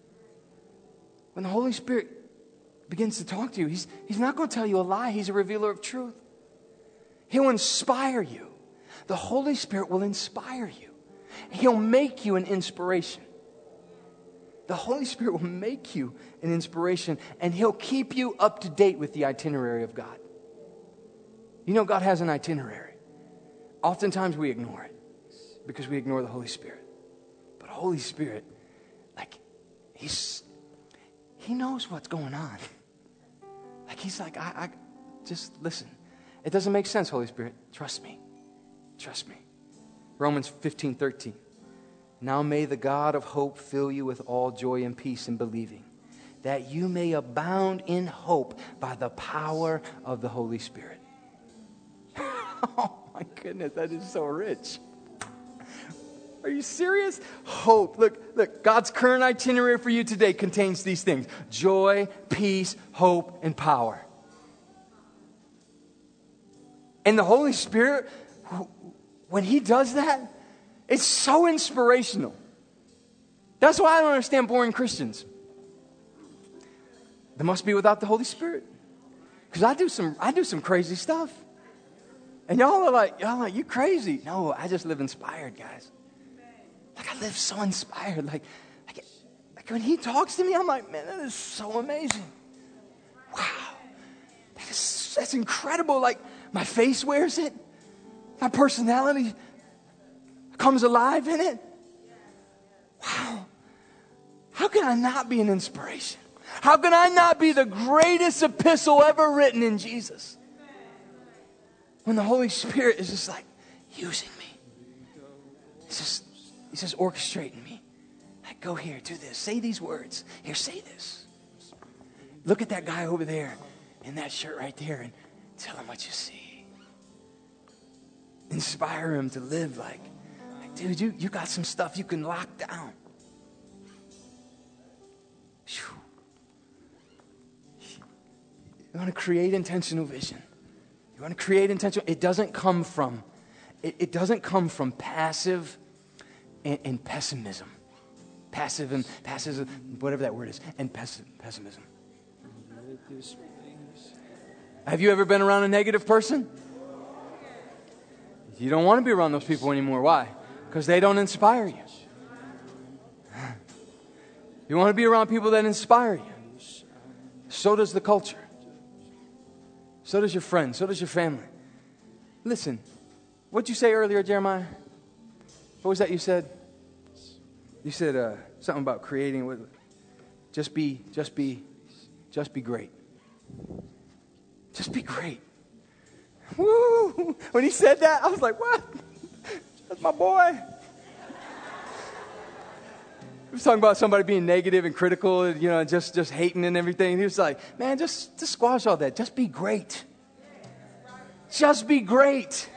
When the Holy Spirit begins to talk to you, he's, he's not going to tell you a lie. He's a revealer of truth. He'll inspire you. The Holy Spirit will inspire you. He'll make you an inspiration. The Holy Spirit will make you an inspiration, and he'll keep you up to date with the itinerary of God. You know, God has an itinerary. Oftentimes we ignore it because we ignore the Holy Spirit. But Holy Spirit, like, he's, he knows what's going on. Like, he's like, I, I just listen. It doesn't make sense, Holy Spirit. Trust me. Trust me. Romans fifteen thirteen. Now may the God of hope fill you with all joy and peace in believing, that you may abound in hope by the power of the Holy Spirit. Oh my goodness, that is so rich. Are you serious? Hope. Look, look, God's current itinerary for you today contains these things: joy, peace, hope, and power. And the Holy Spirit, when he does that, it's so inspirational. That's why I don't understand boring Christians. They must be without the Holy Spirit. Because I do some I do some crazy stuff. And y'all are like, y'all are like, you crazy. No, I just live inspired, guys. Like, I live so inspired. Like, like, like when he talks to me, I'm like, man, that is so amazing. Wow. That is, that's incredible. Like, my face wears it. My personality comes alive in it. Wow. How can I not be an inspiration? How can I not be the greatest epistle ever written in Jesus? When the Holy Spirit is just like using me. He's just, he's just orchestrating me. Like, go here, do this, say these words. Here, say this. Look at that guy over there in that shirt right there and tell him what you see. Inspire him to live like, like dude, you, you got some stuff you can lock down. Whew. You want to create intentional vision. You want to create intentional. It doesn't come from, it, it doesn't come from passive and, and pessimism. Passive and passive, whatever that word is, and pessi- pessimism. Have you ever been around a negative person? You don't want to be around those people anymore. Why? Because they don't inspire you. You want to be around people that inspire you. So does the culture. So does your friends. So does your family. Listen, what'd you say earlier, Jeremiah? What was that you said? You said uh, something about creating. What, just be, just be, just be great. Just be great. Woo! When he said that, I was like, what? That's my boy. He was talking about somebody being negative and critical, you know, just, just hating and everything. He was like, man, just, just squash all that. Just be great. Just be great.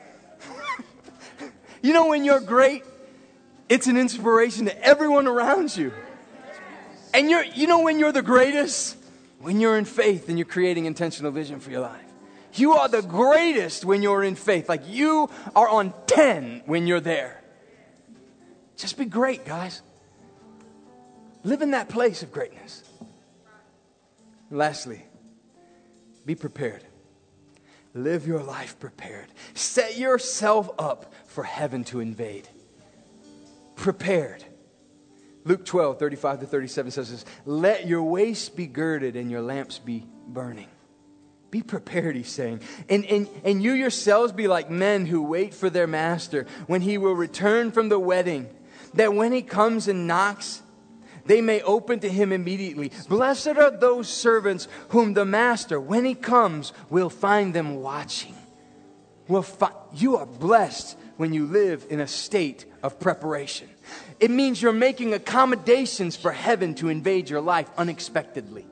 You know, when you're great, it's an inspiration to everyone around you. And you're, you know when you're the greatest? When you're in faith and you're creating intentional vision for your life. You are the greatest when you're in faith. Like you are on ten when you're there. Just be great, guys. Live in that place of greatness. Lastly, be prepared. Live your life prepared. Set yourself up for heaven to invade. Prepared. Luke twelve, thirty-five to thirty-seven says this, let your waist be girded and your lamps be burning. Be prepared, he's saying. And, and, and you yourselves be like men who wait for their master when he will return from the wedding, that when he comes and knocks, they may open to him immediately. Blessed are those servants whom the master, when he comes, will find them watching. Will fi- you are blessed when you live in a state of preparation. It means you're making accommodations for heaven to invade your life unexpectedly.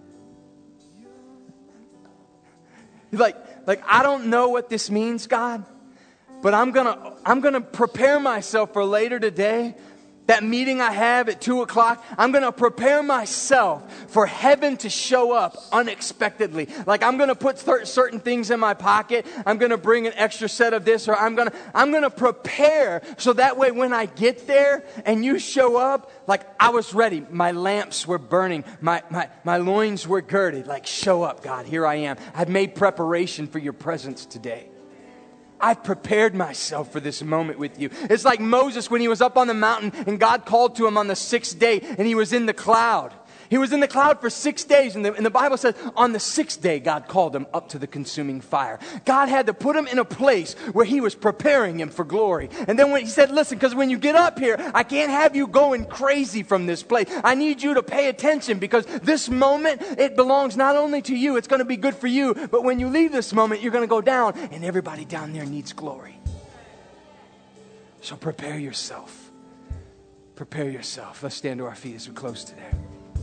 You're like, like, I don't know what this means, God, but I'm gonna, I'm gonna prepare myself for later today. That meeting I have at two o'clock, I'm going to prepare myself for heaven to show up unexpectedly. Like I'm going to put th- certain things in my pocket. I'm going to bring an extra set of this, or I'm going to, I'm going to prepare so that way when I get there and you show up, like I was ready. My lamps were burning. My, my, my loins were girded. Like show up, God. Here I am. I've made preparation for your presence today. I've prepared myself for this moment with you. It's like Moses when he was up on the mountain and God called to him on the sixth day and he was in the cloud. He was in the cloud for six days and the, and the Bible says on the sixth day God called him up to the consuming fire. God had to put him in a place where he was preparing him for glory. And then when he said, listen, because when you get up here, I can't have you going crazy from this place. I need you to pay attention because this moment, it belongs not only to you, it's going to be good for you, but when you leave this moment, you're going to go down and everybody down there needs glory. So prepare yourself. Prepare yourself. Let's stand to our feet as we close today.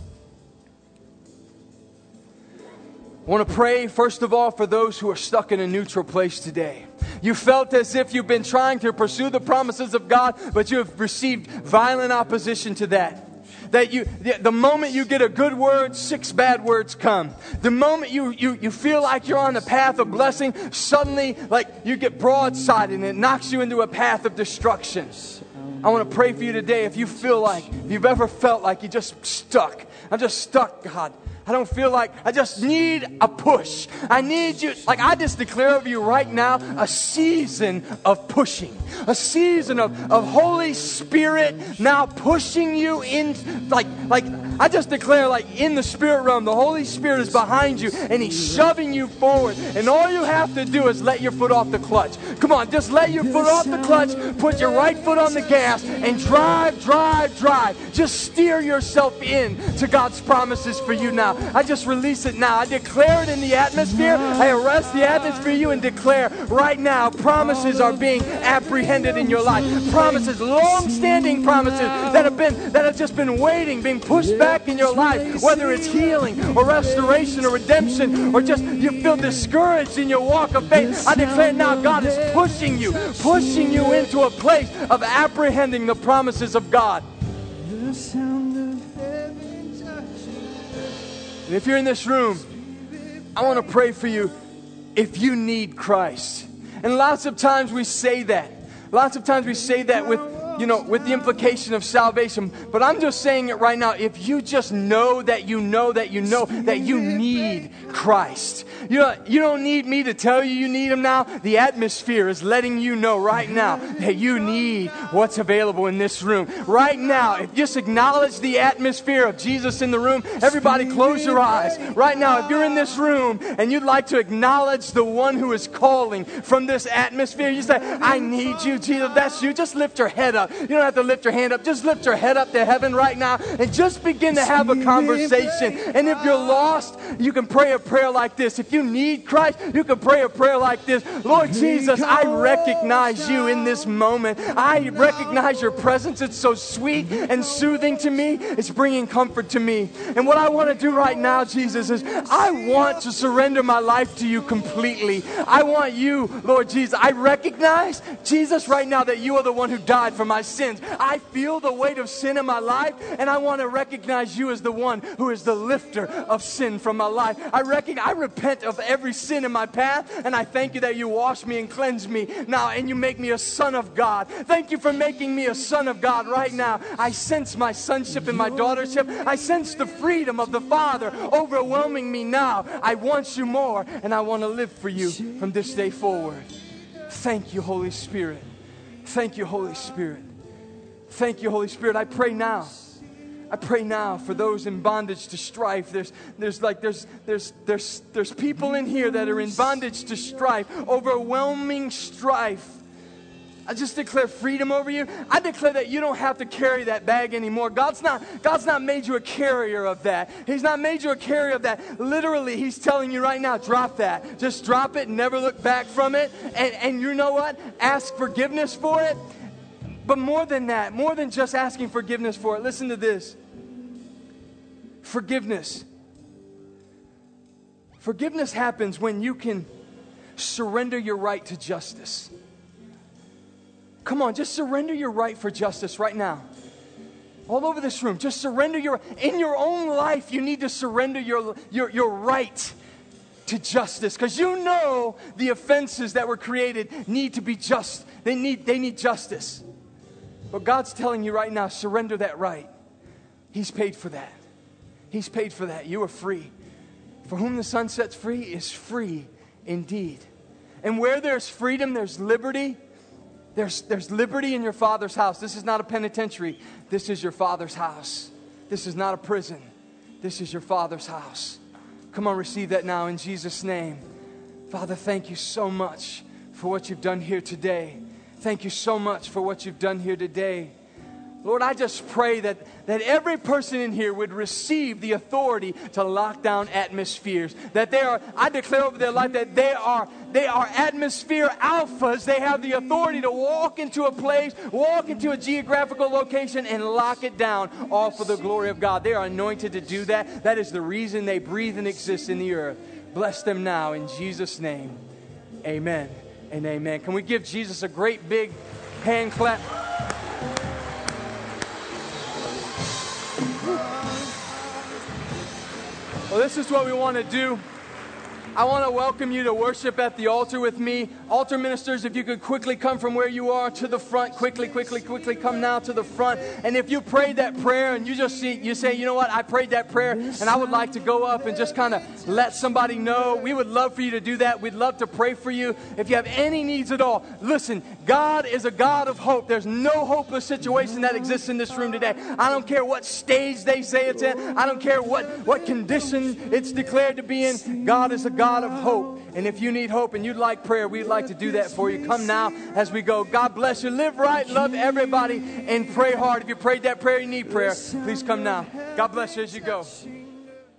I want to pray, first of all, for those who are stuck in a neutral place today. You felt as if you've been trying to pursue the promises of God, but you have received violent opposition to that. That you, the moment you get a good word, six bad words come. The moment you, you, you feel like you're on the path of blessing, suddenly like you get broadsided and it knocks you into a path of destruction. I want to pray for you today if you feel like, if you've ever felt like you're just stuck. I'm just stuck, God. I don't feel like, I just need a push. I need you, like I just declare over you right now, a season of pushing. A season of, of Holy Spirit now pushing you in, like, like I just declare like in the spirit realm, the Holy Spirit is behind you and He's shoving you forward. And all you have to do is let your foot off the clutch. Come on, just let your foot off the clutch, put your right foot on the gas and drive, drive, drive. Just steer yourself in to God's promises for you now. I just release it now. I declare it in the atmosphere. I arrest the atmosphere you and declare right now promises are being apprehended in your life. Promises, long-standing promises that have been that have just been waiting, being pushed back in your life, whether it's healing or restoration or redemption or just you feel discouraged in your walk of faith. I declare now God is pushing you, pushing you into a place of apprehending the promises of God. And if you're in this room, I want to pray for you if you need Christ. And lots of times we say that. Lots of times we say that with, you know, with the implication of salvation. But I'm just saying it right now. If you just know that you know that you know that you need Christ. You know, you don't need me to tell you you need Him now. The atmosphere is letting you know right now that you need what's available in this room. Right now, if just acknowledge the atmosphere of Jesus in the room. Everybody close your eyes. Right now, if you're in this room and you'd like to acknowledge the one who is calling from this atmosphere, you say, I need you, Jesus. If that's you, just lift your head up. You don't have to lift your hand up. Just lift your head up to heaven right now and just begin to have a conversation. And if you're lost, you can pray a prayer like this. If If you need Christ, you can pray a prayer like this. Lord Jesus, I recognize you in this moment. I recognize your presence. It's so sweet and soothing to me. It's bringing comfort to me. And what I want to do right now, Jesus, is I want to surrender my life to you completely. I want you, Lord Jesus. I recognize, Jesus, right now that you are the one who died for my sins. I feel the weight of sin in my life, and I want to recognize you as the one who is the lifter of sin from my life. I reckon I repent of every sin in my path, and I thank you that you wash me and cleanse me now, and you make me a son of God. Thank you for making me a son of God right now. I sense my sonship and my daughtership. I sense the freedom of the Father overwhelming me now. I want you more, and I want to live for you from this day forward. Thank you, Holy Spirit. Thank you, Holy Spirit. Thank you, Holy Spirit. I pray now. I pray now for those in bondage to strife. There's, there's like, there's, there's, there's, there's people in here that are in bondage to strife, overwhelming strife. I just declare freedom over you. I declare that you don't have to carry that bag anymore. God's not, God's not made you a carrier of that. He's not made you a carrier of that. Literally, He's telling you right now, drop that. Just drop it and never look back from it. And, and you know what? Ask forgiveness for it. But more than that, more than just asking forgiveness for it, listen to this. Forgiveness. Forgiveness happens when you can surrender your right to justice. Come on, just surrender your right for justice right now. All over this room, just surrender your, in your own life, you need to surrender your, your, your right to justice. Because you know the offenses that were created need to be just. They need, they need justice. But God's telling you right now, surrender that right. He's paid for that. He's paid for that. You are free. For whom the Son sets free is free indeed. And where there's freedom, there's liberty. There's, there's liberty in your Father's house. This is not a penitentiary. This is your Father's house. This is not a prison. This is your Father's house. Come on, receive that now in Jesus' name. Father, thank you so much for what you've done here today. Thank you so much for what you've done here today. Lord, I just pray that, that every person in here would receive the authority to lock down atmospheres. That they are, I declare over their life that they are, they are atmosphere alphas. They have the authority to walk into a place, walk into a geographical location and lock it down, all for the glory of God. They are anointed to do that. That is the reason they breathe and exist in the earth. Bless them now in Jesus' name. Amen and amen. Can we give Jesus a great big hand clap? Well, this is what we want to do. I want to welcome you to worship at the altar with me. Altar ministers, if you could quickly come from where you are to the front. Quickly, quickly, quickly come now to the front. And if you prayed that prayer and you just see, you say, you know what, I prayed that prayer and I would like to go up and just kind of let somebody know. We would love for you to do that. We'd love to pray for you. If you have any needs at all, listen, God is a God of hope. There's no hopeless situation that exists in this room today. I don't care what stage they say it's in. I don't care what, what condition it's declared to be in. God is a God of hope. And if you need hope and you'd like prayer, we'd like to do that for you. Come now as we go. God bless you. Live right, love everybody, and pray hard. If you prayed that prayer, you need prayer, please come now. God bless you as you go.